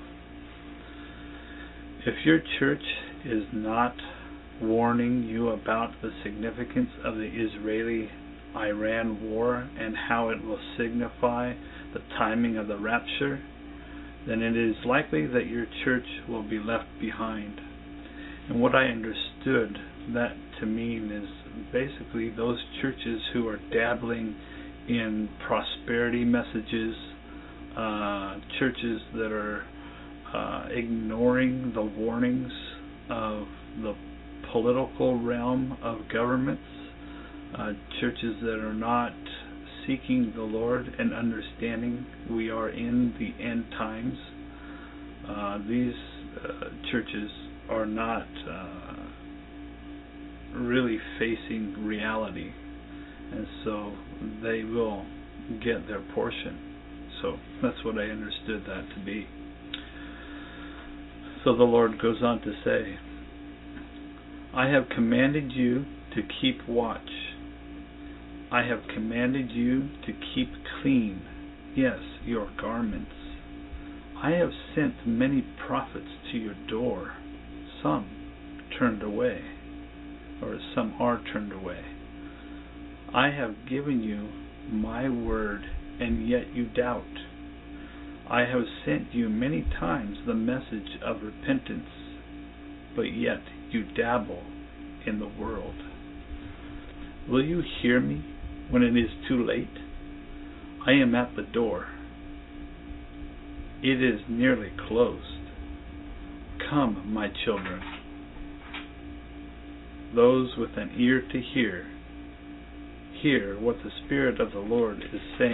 If your church is not warning you about the significance of the Israeli-Iran war and how it will signify the timing of the rapture, then it is likely that your church will be left behind. And what I understood that to mean is basically those churches who are dabbling in prosperity messages, uh, churches that are uh, ignoring the warnings of the political realm of governments, uh, churches that are not seeking the Lord and understanding we are in the end times. Uh, these uh, churches are not uh, really facing reality, and so they will get their portion. So that's what I understood that to be. So the Lord goes on to say, I have commanded you to keep watch. I have commanded you to keep clean, yes, your garments. I have sent many prophets to your door. Some turned away, or some are turned away. I have given you my word, and yet you doubt. I have sent you many times the message of repentance, but yet you dabble in the world. Will you hear me when it is too late? I am at the door. It is nearly closed. Come, my children. Those with an ear to hear, hear what the Spirit of the Lord is saying.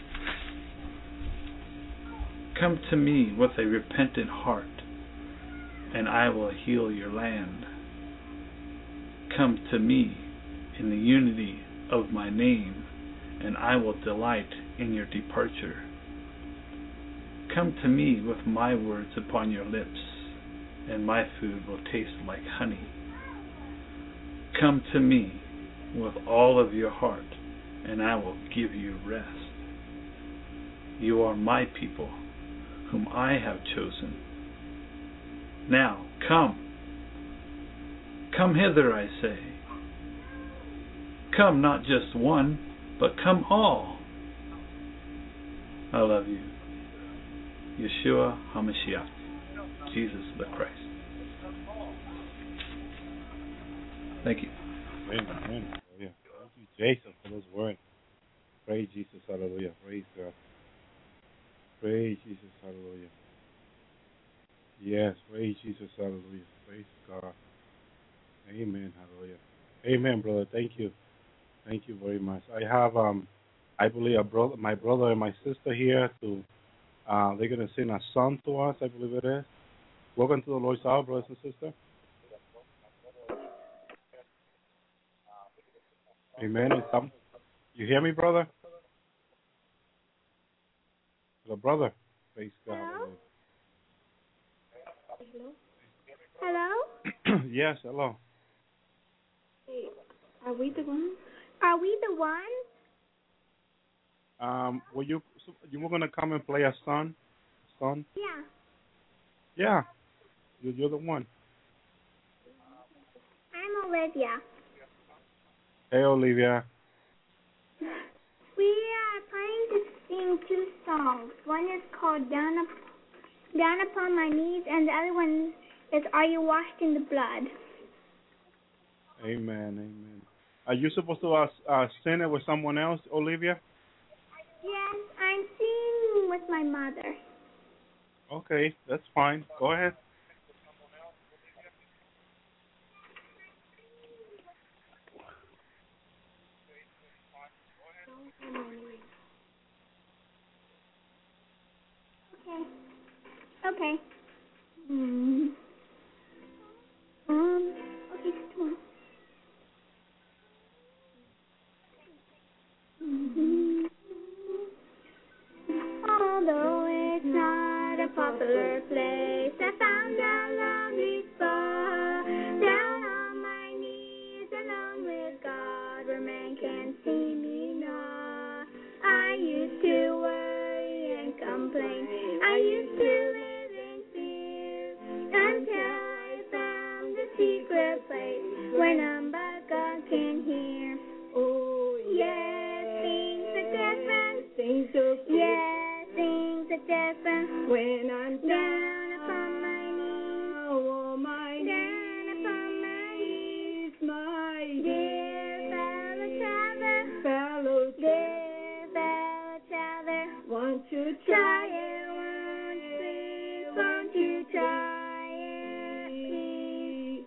Come to me with a repentant heart, and I will heal your land. Come to me in the unity of my name, and I will delight in your departure. Come to me with my words upon your lips, and my food will taste like honey. Come to me with all of your heart, and I will give you rest. You are my people, whom I have chosen. Now, come. Come hither, I say. Come not just one, but come all. I love you. Yeshua HaMashiach, Jesus the Christ. Thank you. Amen. Amen. Hallelujah. Thank you, Jason, for those words. Praise Jesus. Hallelujah. Praise God. Praise Jesus. Hallelujah. Yes. Praise Jesus. Hallelujah. Praise God. Amen. Hallelujah. Amen, brother. Thank you. Thank you very much. I have, um, I believe, a brother, my brother and my sister here to. Uh, they're going to sing a song to us. I believe it is. Welcome to the Lord's Hour, brothers and sisters. Amen. And some, you hear me, brother? Hello, brother. Praise God. Hello? Hello? Yes, hello. Hey, are we the ones? Are we the ones? Um, were you you were gonna come and play a song? Song? Yeah. Yeah. You're, you're the one. I'm Olivia. Hey, Olivia. We are planning to sing two songs. One is called Down, Up, Down Upon My Knees, and the other one is Are You Washed in the Blood? Amen, amen. Are you supposed to uh, uh, sing it with someone else, Olivia? Yes, I'm singing with my mother. Okay, that's fine. Go ahead. Okay. Okay. Mm. Um. Okay. Come on. Mm-hmm. Although it's not a popular place, I found a lonely spot, down on my knees, alone with God, where man can't see me not. I used to worry and complain. I used to live in fear until I found the secret place where none but God can hear. Oh, yes, things are different. Things are yes, things are different when I'm down upon my knees. Oh, my down upon my knees, my dear fellow traveler, fellow dear fellow traveler. Won't you try it? Won't you please? Won't you try it, please?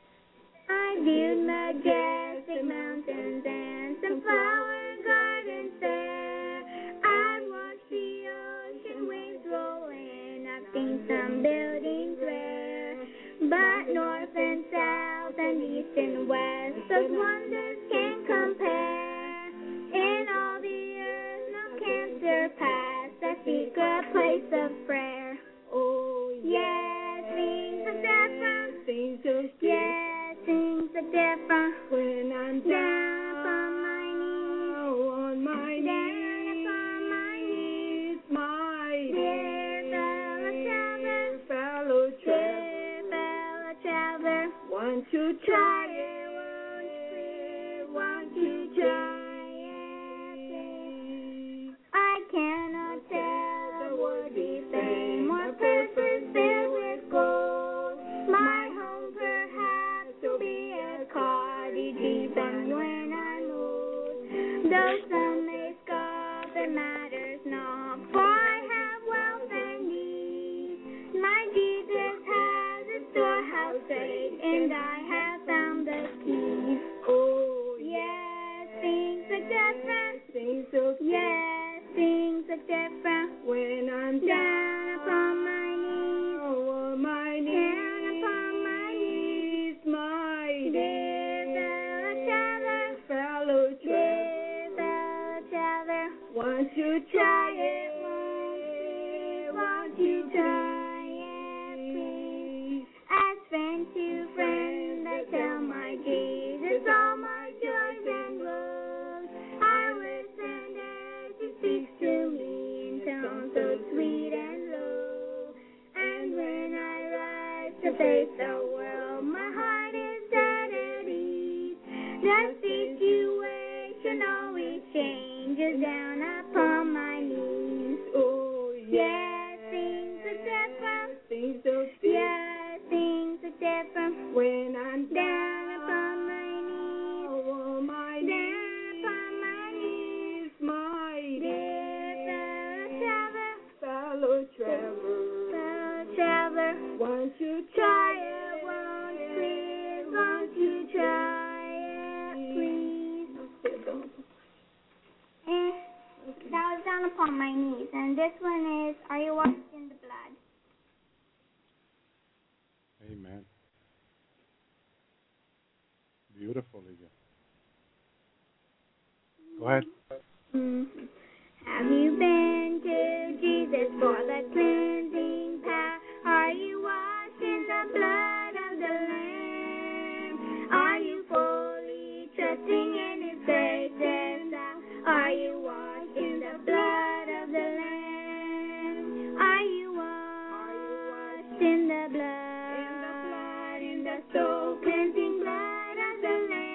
I viewed majestic mountains and some flower gardens there. I watched the ocean waves roll in. I've seen some buildings rare, but north and south and east and west, those wonders can't compare. In all the earth, none can surpass that secret place of prayer. Oh, yes, things are different. Things are yes, things are different when I'm down upon my knees. On my down upon my knees, my dear fellow traveler, fellow traveler, fellow traveler. Won't you try it? Won't you please? Won't you try it, please? I cannot tell the worthy fame or purpose filled with gold. My home perhaps will be a cottage even when I'm old. Though some may scoff, it matters not, for I have wealth and ease. My Jesus has a storehouse great, and I have found the keys. Oh, yes, things are different. Things are yes, things are different when I'm down upon my knees. Oh, my knees. Down upon my knees, my dear fellow traveler, fellow dear fellow traveler. Won't you try it? Won't you? Won't you try it, please? As friend to friend, I tell my Jesus all my joys and woes. I listen as he speaks to me in tones so sweet and low. And when I rise to face the world, my heart is set at ease. The situation always changes down upon my knees. Oh, yes, things are different. Won't you try it? Won't you please? Won't you try it, please? And that was down upon my knees. And this one is, are you washed in the blood? Amen. Beautiful, Lydia. Go ahead. Mm-hmm. Have you been to Jesus for the cleansing power? Are you washed in the blood of the Lamb? Are you fully trusting in His grace and love? Are you washed in the blood of the Lamb? Are you washed in the blood, in the blood, in the soul cleansing blood of the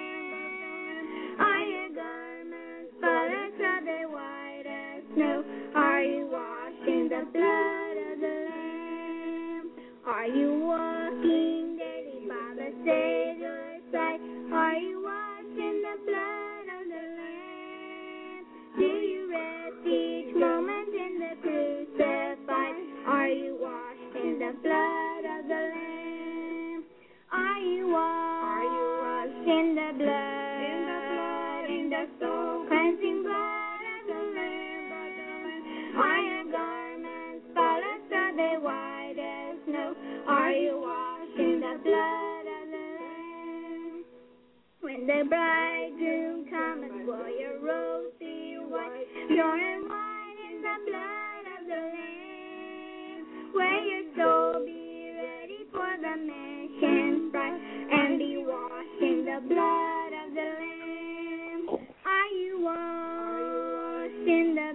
Lamb? Are your garments spotless? Are they white as snow? Are you washed in the blood of the Lamb? Are you walking daily by the Savior's side? Are you washed in the blood of the Lamb? Do you rest each moment in the crucified? Are you washed in the blood of the Lamb? Are you washed? Are you washed in the blood? In the blood, in the soul cleansing blood of the Lamb? Are your garments spotless? Are they white as snow? Are you washed in the blood of the Lamb? When the bridegroom cometh, will your robes be white, pure and white in the blood of the Lamb? Will your soul be ready for the mansion's bride, and be washed in the blood of the Lamb? Are you washed in the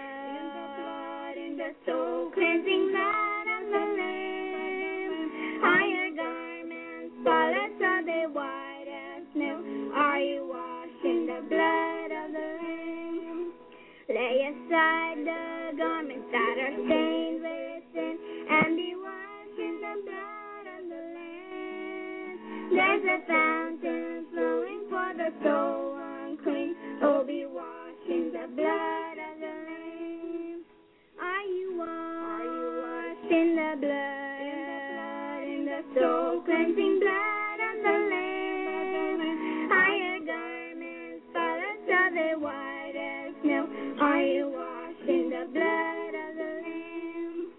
blood, in the soul cleansing blood of the Lamb? Are your garments spotless? Are they white as snow? Are you washed in the blood of the Lamb? Lay aside the garments that are stained with sin, and be washed in the blood of the Lamb. There's a fountain flowing for the soul unclean. Oh, be washed in the blood of the Lamb. Are you washed? Are you washed in the blood, in the soul cleansing blood of the Lamb? Are your garments spotless? Are they white as snow? Are you washed in the blood of the Lamb?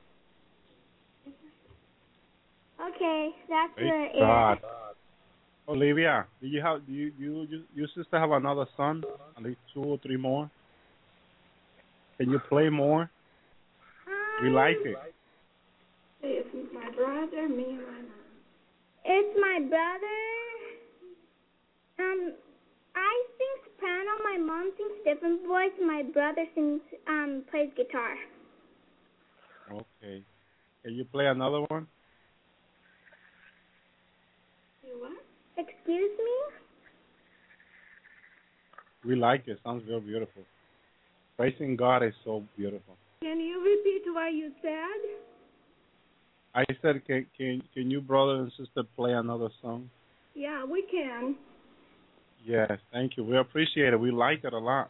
Okay, that's Praise the God. end. Olivia, do you have do you you you your sister have another son? At least two or three more? Can you play more? We like it. It's my brother, me, and my mom. It's my brother. Um, I sing soprano. My mom sings different voice. My brother sings um plays guitar. Okay. Can you play another one? You what? Excuse me? We like it. Sounds real beautiful. Praising God is so beautiful. Can you repeat what you said? I said, can can can you, brother and sister, play another song? Yeah, we can. Yes, thank you. We appreciate it. We like it a lot.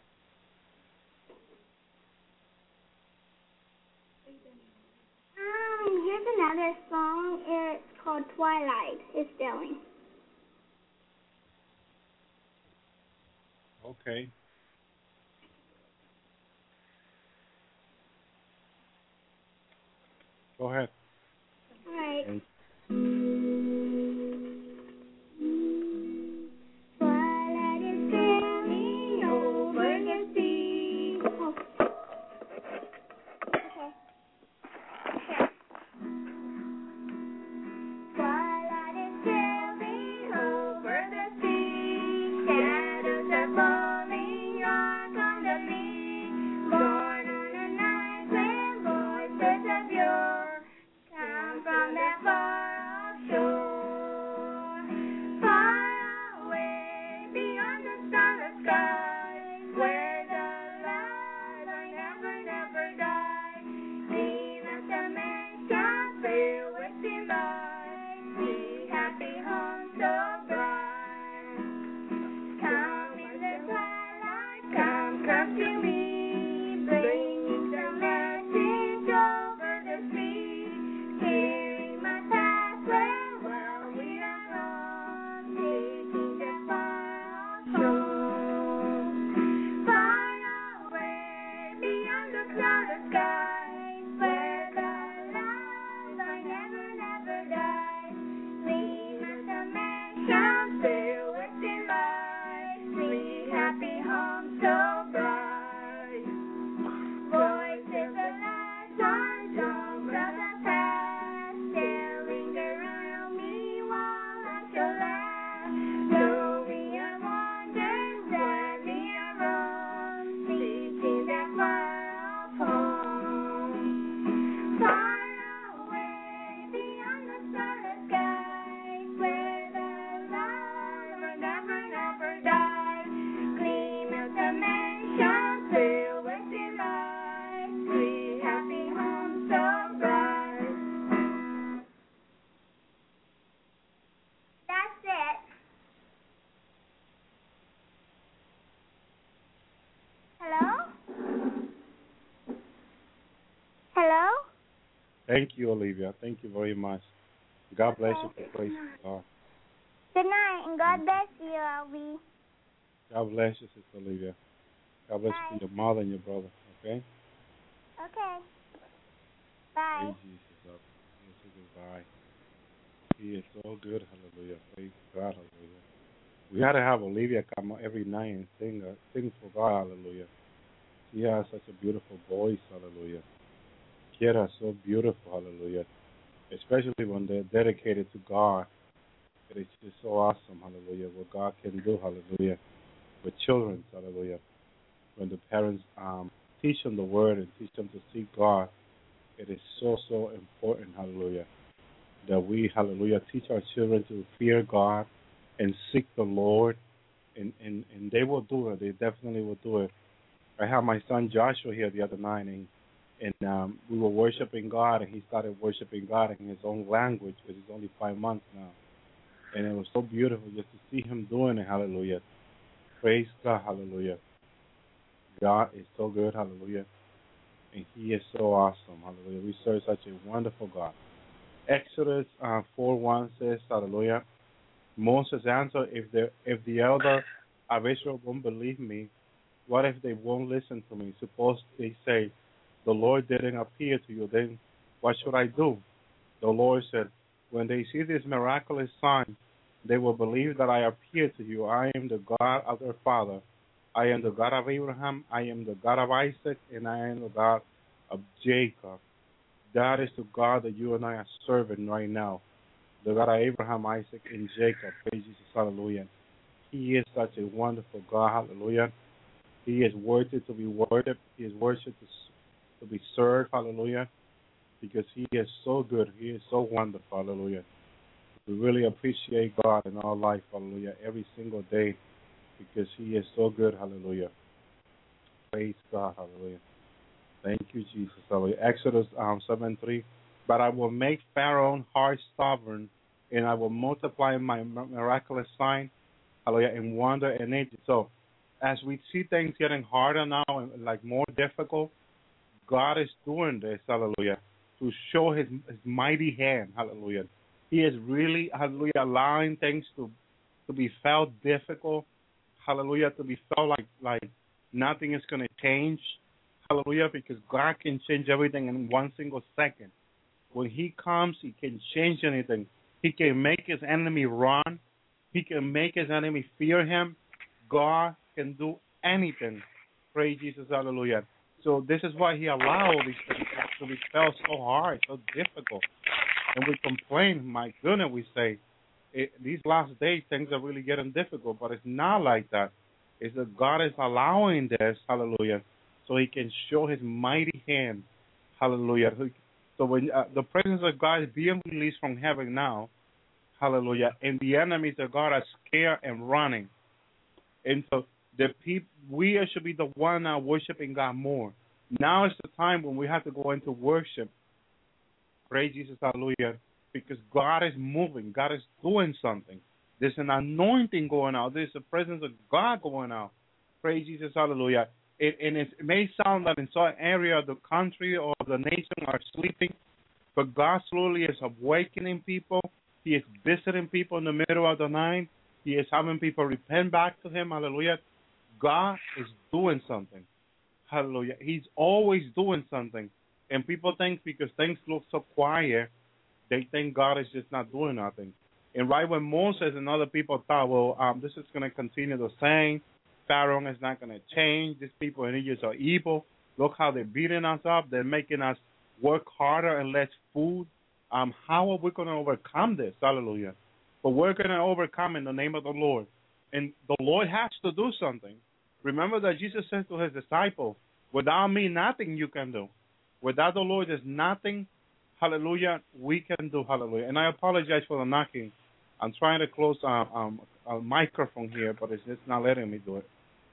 Um, here's another song. It's called Twilight. It's Stelling. Okay. Go ahead. All right. Thank Twilight is sailing over the sea. Oh. Okay. Okay. Twilight is sailing over the sea. Shadows are falling rock on the beach. Born on a night when voices of yore come from the far. Thank you, Olivia. Thank you very much. God bless Okay. you for praising God. Good night, and God bless you, Albie. God bless you, Sister Olivia. God bless Bye. you for your mother and your brother. Okay? Okay. Bye. Praise Jesus. Goodbye. He is so good. Hallelujah. Praise God. Hallelujah. We had to have Olivia come out every night and sing, uh, sing for God. Hallelujah. She has such a beautiful voice. Hallelujah. Kids are so beautiful. Hallelujah. Especially when they're dedicated to God. It is just so awesome. Hallelujah. What God can do. Hallelujah. With children. Hallelujah. When the parents um, teach them the word and teach them to seek God, it is so, so important. Hallelujah. That we, hallelujah, teach our children to fear God and seek the Lord, and, and, and they will do it. They definitely will do it. I had my son Joshua here the other night, and, and um, we were worshiping God, and he started worshiping God in his own language, because he's only five months now. And it was so beautiful just to see him doing it, hallelujah. Praise God, hallelujah. God is so good, hallelujah. And he is so awesome, hallelujah. We serve such a wonderful God. Exodus uh, four one says, hallelujah, Moses answered, if the, if the elder of Israel won't believe me, what if they won't listen to me? Suppose they say, the Lord didn't appear to you, then what should I do? The Lord said, when they see this miraculous sign, they will believe that I appeared to you. I am the God of their father. I am the God of Abraham. I am the God of Isaac, and I am the God of Jacob. That is the God that you and I are serving right now. The God of Abraham, Isaac, and Jacob. Praise Jesus, hallelujah. He is such a wonderful God, hallelujah. He is worthy to be worshipped. He is worthy to, to be served, hallelujah, because he is so good. He is so wonderful, hallelujah. We really appreciate God in our life, hallelujah, every single day, because he is so good, hallelujah. Praise God, hallelujah. Thank you, Jesus, hallelujah. Exodus um, seven three. But I will make Pharaoh's heart stubborn, and I will multiply my miraculous sign, hallelujah, and wonder in Egypt. So, as we see things getting harder now and like more difficult, God is doing this, hallelujah, to show his, his mighty hand, hallelujah. He is really, hallelujah, allowing things to to be felt difficult, hallelujah, to be felt like, like nothing is going to change, hallelujah, because God can change everything in one single second. When he comes, he can change anything. He can make his enemy run. He can make his enemy fear him. God can do anything. Praise Jesus, hallelujah. So this is why he allowed these things to be felt so hard, so difficult. And we complain, my goodness, we say, it, these last days things are really getting difficult, but it's not like that. It's that God is allowing this, hallelujah, so he can show his mighty hand, hallelujah. So when uh, the presence of God is being released from heaven now, hallelujah, and the enemies of God are scared and running. And so the people, we should be the one now worshiping God more. Now is the time when we have to go into worship. Praise Jesus, hallelujah, because God is moving. God is doing something. There's an anointing going out. There's the presence of God going out. Praise Jesus, hallelujah. It, and it may sound that in some area of the country or the nation are sleeping, but God slowly is awakening people. He is visiting people in the middle of the night. He is having people repent back to him, hallelujah. God is doing something, hallelujah. He's always doing something. And people think because things look so quiet, they think God is just not doing nothing. And right when Moses and other people thought, well, um, this is going to continue the same, Pharaoh is not going to change, these people in Egypt are evil, look how they're beating us up, they're making us work harder and less food. Um, how are we going to overcome this? Hallelujah. But we're going to overcome in the name of the Lord. And the Lord has to do something. Remember that Jesus said to his disciples, without me, nothing you can do. Without the Lord, there's nothing, hallelujah, we can do, hallelujah. And I apologize for the knocking. I'm trying to close uh, um, a microphone here, but it's just not letting me do it.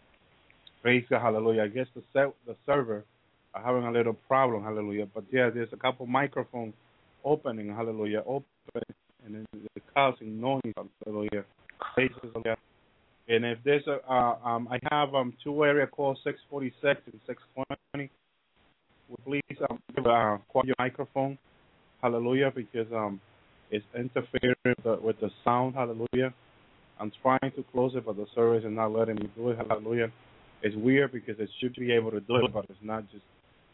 Praise God, hallelujah. I guess the se- the server are having a little problem, hallelujah. But yeah, there's a couple microphones opening, hallelujah, open, and then they're causing noise, hallelujah. Praise God, hallelujah. And if there's a, uh, um, I have um two area codes, six forty-six and six twenty. Please um, uh, quiet your microphone hallelujah, because um, it's interfering with the, with the sound, hallelujah. I'm trying to close it, but the service is not letting me do it, hallelujah. It's weird because it should be able to do it, but it's not just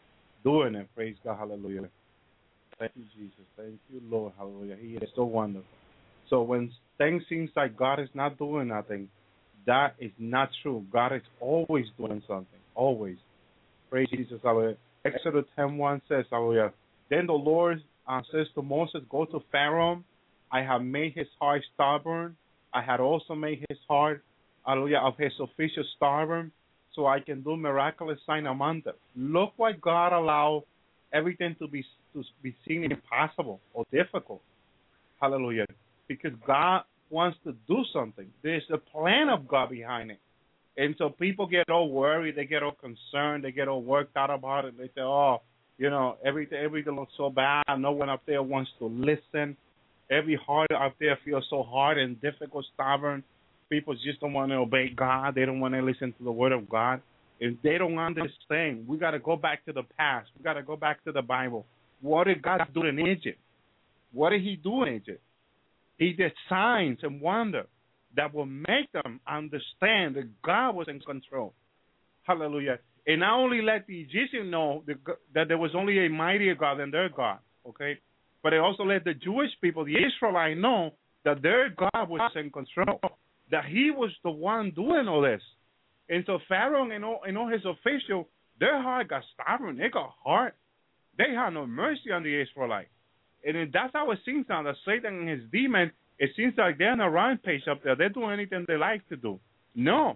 doing it. Praise God, hallelujah. Thank you, Jesus. Thank you, Lord, hallelujah. He is so wonderful. So when things seems like God is not doing nothing, that is not true. God is always doing something, always. Praise Jesus, hallelujah. Exodus ten one says, hallelujah. Then the Lord uh, says to Moses, go to Pharaoh. I have made his heart stubborn. I had also made his heart, hallelujah, of his officials stubborn, so I can do miraculous sign among them. Look why God allowed everything to be to be seen impossible or difficult. Hallelujah. Because God wants to do something. There's a plan of God behind it. And so people get all worried, they get all concerned, they get all worked out about it. They say, oh, you know, everything, everything looks so bad. No one up there wants to listen. Every heart up there feels so hard and difficult, stubborn. People just don't want to obey God. They don't want to listen to the word of God. If they don't understand, we got to go back to the past. We got to go back to the Bible. What did God do in Egypt? What did he do in Egypt? He did signs and wonders that will make them understand that God was in control. Hallelujah. And not only let the Egyptians know that there was only a mightier God than their God, okay? But it also let the Jewish people, the Israelites, know that their God was in control, that he was the one doing all this. And so Pharaoh and all, and all his officials, their heart got stubborn. They got hard. They had no mercy on the Israelites. And that's how it seems now, that Satan and his demon, it seems like they're on a rampage up there. They're doing anything they like to do. No.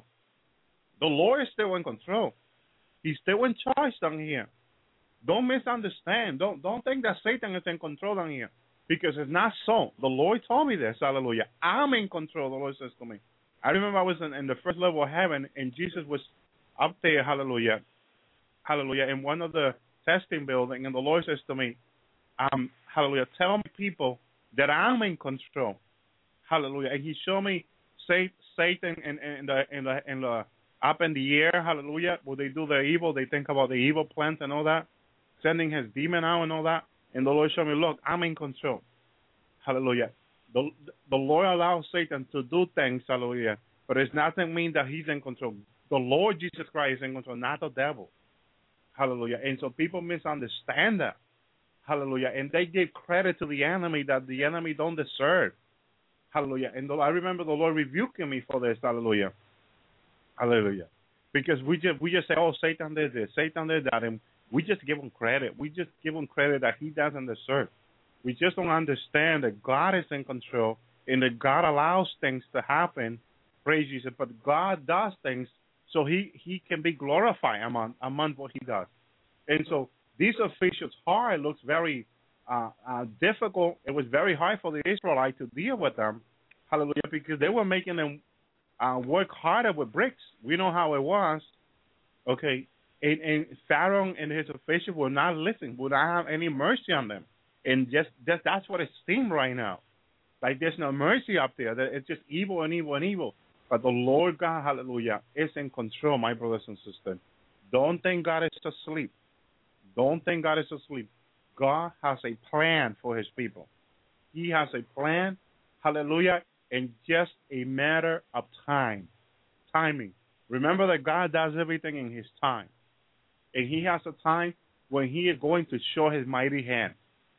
The Lord is still in control. He's still in charge down here. Don't misunderstand. Don't don't think that Satan is in control down here, because it's not so. The Lord told me this. Hallelujah. I'm in control, the Lord says to me. I remember I was in, in the first level of heaven, and Jesus was up there, hallelujah, hallelujah, in one of the testing buildings, and the Lord says to me, um, hallelujah, tell me people that I'm in control. Hallelujah. And he showed me Satan in, in the in the in the up in the air, hallelujah, where they do their evil, they think about the evil plans and all that, sending his demon out and all that. And the Lord showed me, look, I'm in control. Hallelujah. The the Lord allows Satan to do things, hallelujah, but it's nothing mean that he's in control. The Lord Jesus Christ is in control, not the devil. Hallelujah. And so people misunderstand that. Hallelujah. And they give credit to the enemy that the enemy don't deserve. Hallelujah. And the, I remember the Lord rebuking me for this. Hallelujah. Hallelujah. Because we just we just say, oh, Satan did this, Satan did that, and we just give him credit. We just give him credit that he doesn't deserve. We just don't understand that God is in control and that God allows things to happen. Praise Jesus. But God does things so he, he can be glorified among, among what he does. And so these officials' heart looks very uh, uh, difficult. It was very hard for the Israelites to deal with them. Hallelujah. Because they were making them uh, work harder with bricks. We know how it was. Okay. And, and Pharaoh and his officials will not listen, will not have any mercy on them. And just, just that's what it seems right now. Like there's no mercy up there. It's just evil and evil and evil. But the Lord God, hallelujah, is in control, my brothers and sisters. Don't think God is asleep. Don't think God is asleep. God has a plan for his people. He has a plan, hallelujah, in just a matter of time. Timing. Remember that God does everything in his time. And he has a time when he is going to show his mighty hand.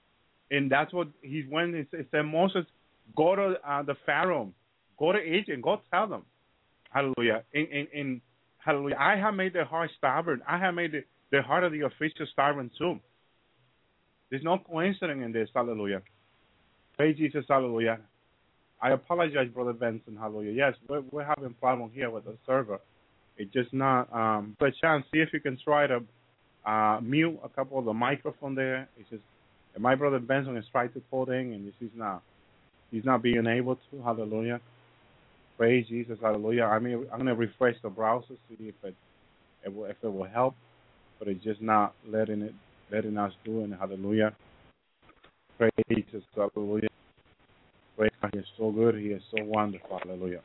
And that's what he's when he said, Moses, go to uh, the Pharaoh, go to Egypt, go tell them, hallelujah. And, and, and hallelujah, I have made their heart stubborn. I have made the, the heart of the official stubborn too. There's no coincidence in this, hallelujah. Praise Jesus, hallelujah. I apologize, Brother Benson, hallelujah. Yes, we're, we're having a problem here with the server. It's just not, um, but chance, see if you can try to uh, mute a couple of the microphone there. It's just, and my brother Benson has tried to call in, and he's not, he's not being able to. Hallelujah. Praise Jesus. Hallelujah. I mean, I'm gonna refresh the browser, see if it, it will, if it will help, but it's just not letting it, letting us do it. Hallelujah. Praise Jesus. Hallelujah. Praise God. He is so good. He is so wonderful. Hallelujah.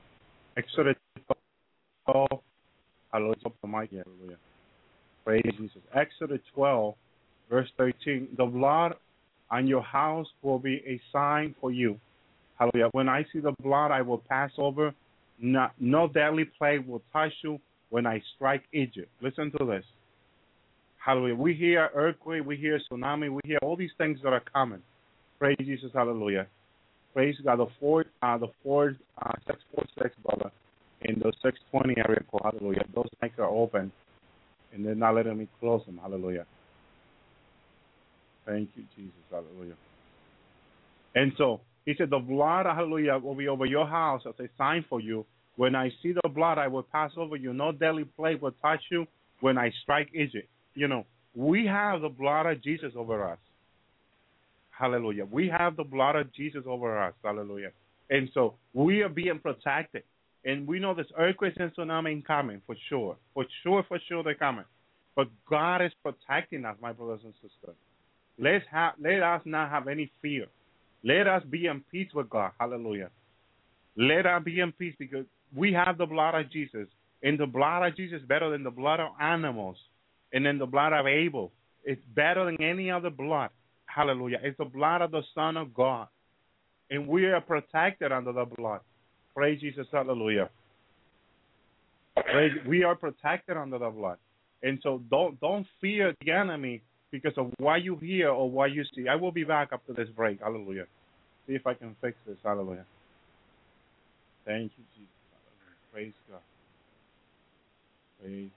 Exodus twelve. Hallelujah. Hallelujah. Praise Jesus. Exodus twelve. Verse thirteen, the blood and your house will be a sign for you. Hallelujah. When I see the blood, I will pass over. No, no deadly plague will touch you when I strike Egypt. Listen to this. Hallelujah. We hear earthquake, we hear tsunami, we hear all these things that are coming. Praise Jesus. Hallelujah. Praise God. The Ford, uh, the Ford uh, six forty-six, brother, in the six twenty area code. Hallelujah. Those mics are open, and they're not letting me close them. Hallelujah. Thank you, Jesus. Hallelujah. And so he said, the blood, hallelujah, will be over your house as a sign for you. When I see the blood, I will pass over you. No deadly plague will touch you when I strike Egypt. You know, we have the blood of Jesus over us. Hallelujah. We have the blood of Jesus over us. Hallelujah. And so we are being protected. And we know this earthquakes and tsunami are coming for sure. For sure, for sure they're coming. But God is protecting us, my brothers and sisters. Let's have, let us not have any fear. Let us be in peace with God. Hallelujah. Let us be in peace because we have the blood of Jesus. And the blood of Jesus is better than the blood of animals. And then the blood of Abel. It's better than any other blood. Hallelujah. It's the blood of the Son of God. And we are protected under the blood. Praise Jesus. Hallelujah. Praise, we are protected under the blood. And so don't don't fear the enemy because of what you hear or what you see. I will be back after this break. Hallelujah. See if I can fix this. Hallelujah. Thank you, Jesus. Hallelujah. Praise God. Praise God.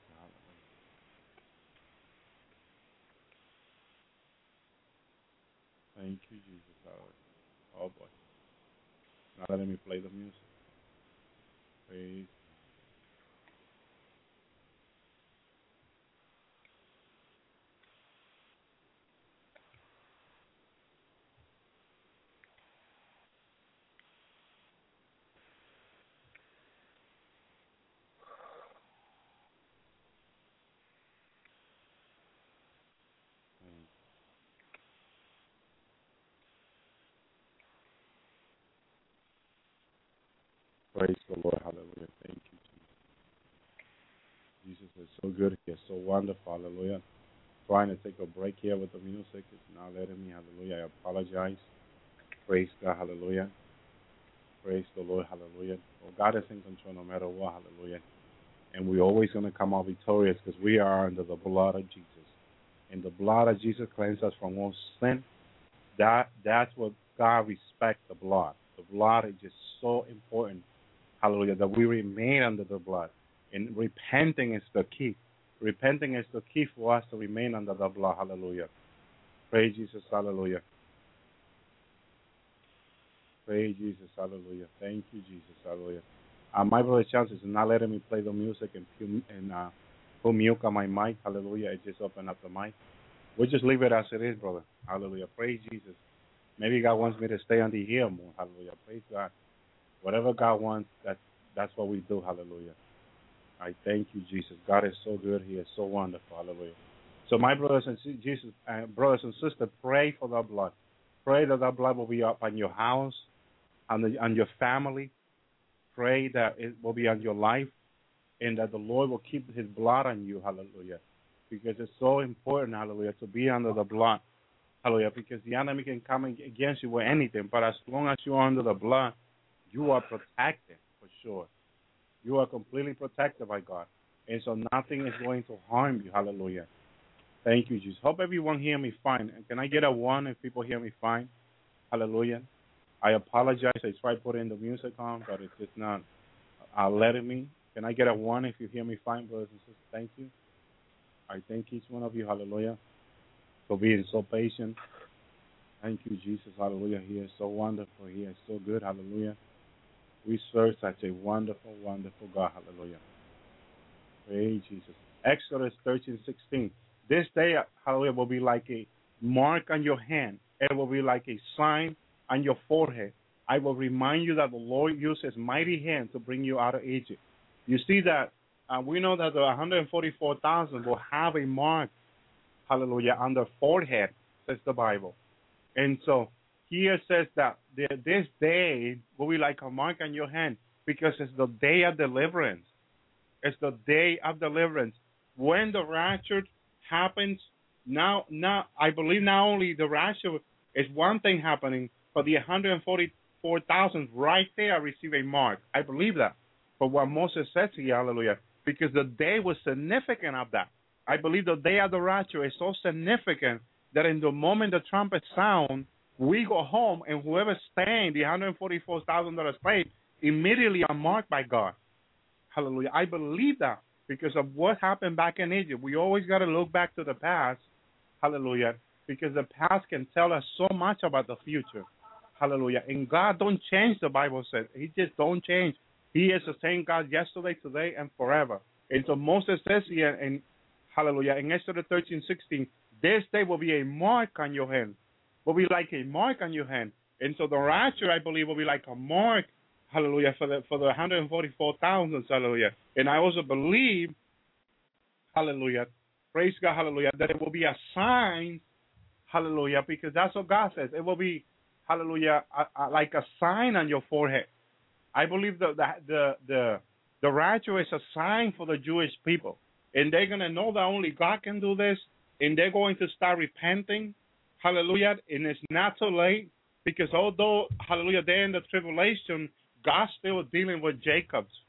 Thank you, Jesus. Hallelujah. Oh, boy. Now letting me play the music. Praise Praise the Lord. Hallelujah. Thank you, Jesus. Jesus is so good. He is so wonderful. Hallelujah. Trying to take a break here with the music. It's not letting me. Hallelujah. I apologize. Praise God. Hallelujah. Praise the Lord. Hallelujah. Well, God is in control no matter what. Hallelujah. And we're always going to come out victorious because we are under the blood of Jesus. And the blood of Jesus cleanses us from all sin. That That's what God respects, the blood. The blood is just so important. Hallelujah, that we remain under the blood. And repenting is the key. Repenting is the key for us to remain under the blood. Hallelujah. Praise Jesus. Hallelujah. Praise Jesus. Hallelujah. Thank you, Jesus. Hallelujah. Uh, my brother Chance is not letting me play the music and, and uh, put mute on my mic. Hallelujah. It just opened up the mic. We'll just leave it as it is, brother. Hallelujah. Praise Jesus. Maybe God wants me to stay on the hill more. Hallelujah. Praise God. Whatever God wants, that's, that's what we do. Hallelujah. I thank you, Jesus. God is so good. He is so wonderful. Hallelujah. So my brothers and Jesus, uh, brothers and sisters, pray for the blood. Pray that that blood will be up on your house, on, the, on your family. Pray that it will be on your life, and that the Lord will keep His blood on you. Hallelujah. Because it's so important, hallelujah, to be under the blood. Hallelujah. Because the enemy can come against you with anything, but as long as you are under the blood, you are protected for sure. You are completely protected by God. And so nothing is going to harm you. Hallelujah. Thank you, Jesus. Hope everyone hear me fine. Can I get a one if people hear me fine? Hallelujah. I apologize. I tried putting the music on, but it's just not uh, letting me. Can I get a one if you hear me fine, brothers and sisters? Thank you. I thank each one of you. Hallelujah. For being so patient. Thank you, Jesus. Hallelujah. He is so wonderful. He is so good. Hallelujah. We serve such a wonderful, wonderful God. Hallelujah. Praise Jesus. Exodus thirteen sixteen. This day, hallelujah, will be like a mark on your hand. It will be like a sign on your forehead. I will remind you that the Lord used His mighty hand to bring you out of Egypt. You see that uh, we know that the one hundred forty-four thousand will have a mark, hallelujah, on their forehead, says the Bible. And so here says that the, this day will be like a mark on your hand because it's the day of deliverance. It's the day of deliverance. When the rapture happens, now, now I believe not only the rapture It's one thing happening, but the one hundred forty-four thousand right there receive a mark. I believe that. But what Moses says here, hallelujah, because the day was significant of that. I believe the day of the rapture is so significant that in the moment the trumpet sound, we go home, and whoever's staying, the one hundred forty-four thousand that are saved, immediately are marked by God. Hallelujah. I believe that because of what happened back in Egypt. We always got to look back to the past. Hallelujah. Because the past can tell us so much about the future. Hallelujah. And God don't change, the Bible says. He just don't change. He is the same God yesterday, today, and forever. And so Moses says here in, hallelujah, in Exodus thirteen sixteen, this day will be a mark on your hand. Will be like a mark on your hand. And so the rapture, I believe, will be like a mark, hallelujah, for the for the one hundred forty-four thousand, hallelujah. And I also believe, hallelujah, praise God, hallelujah, that it will be a sign, hallelujah, because that's what God says. It will be, hallelujah, a, a, like a sign on your forehead. I believe that the, the, the, the rapture is a sign for the Jewish people. And they're going to know that only God can do this, and they're going to start repenting, hallelujah, and it's not too late, because although, hallelujah, they're in the tribulation, God's still dealing with Jacob's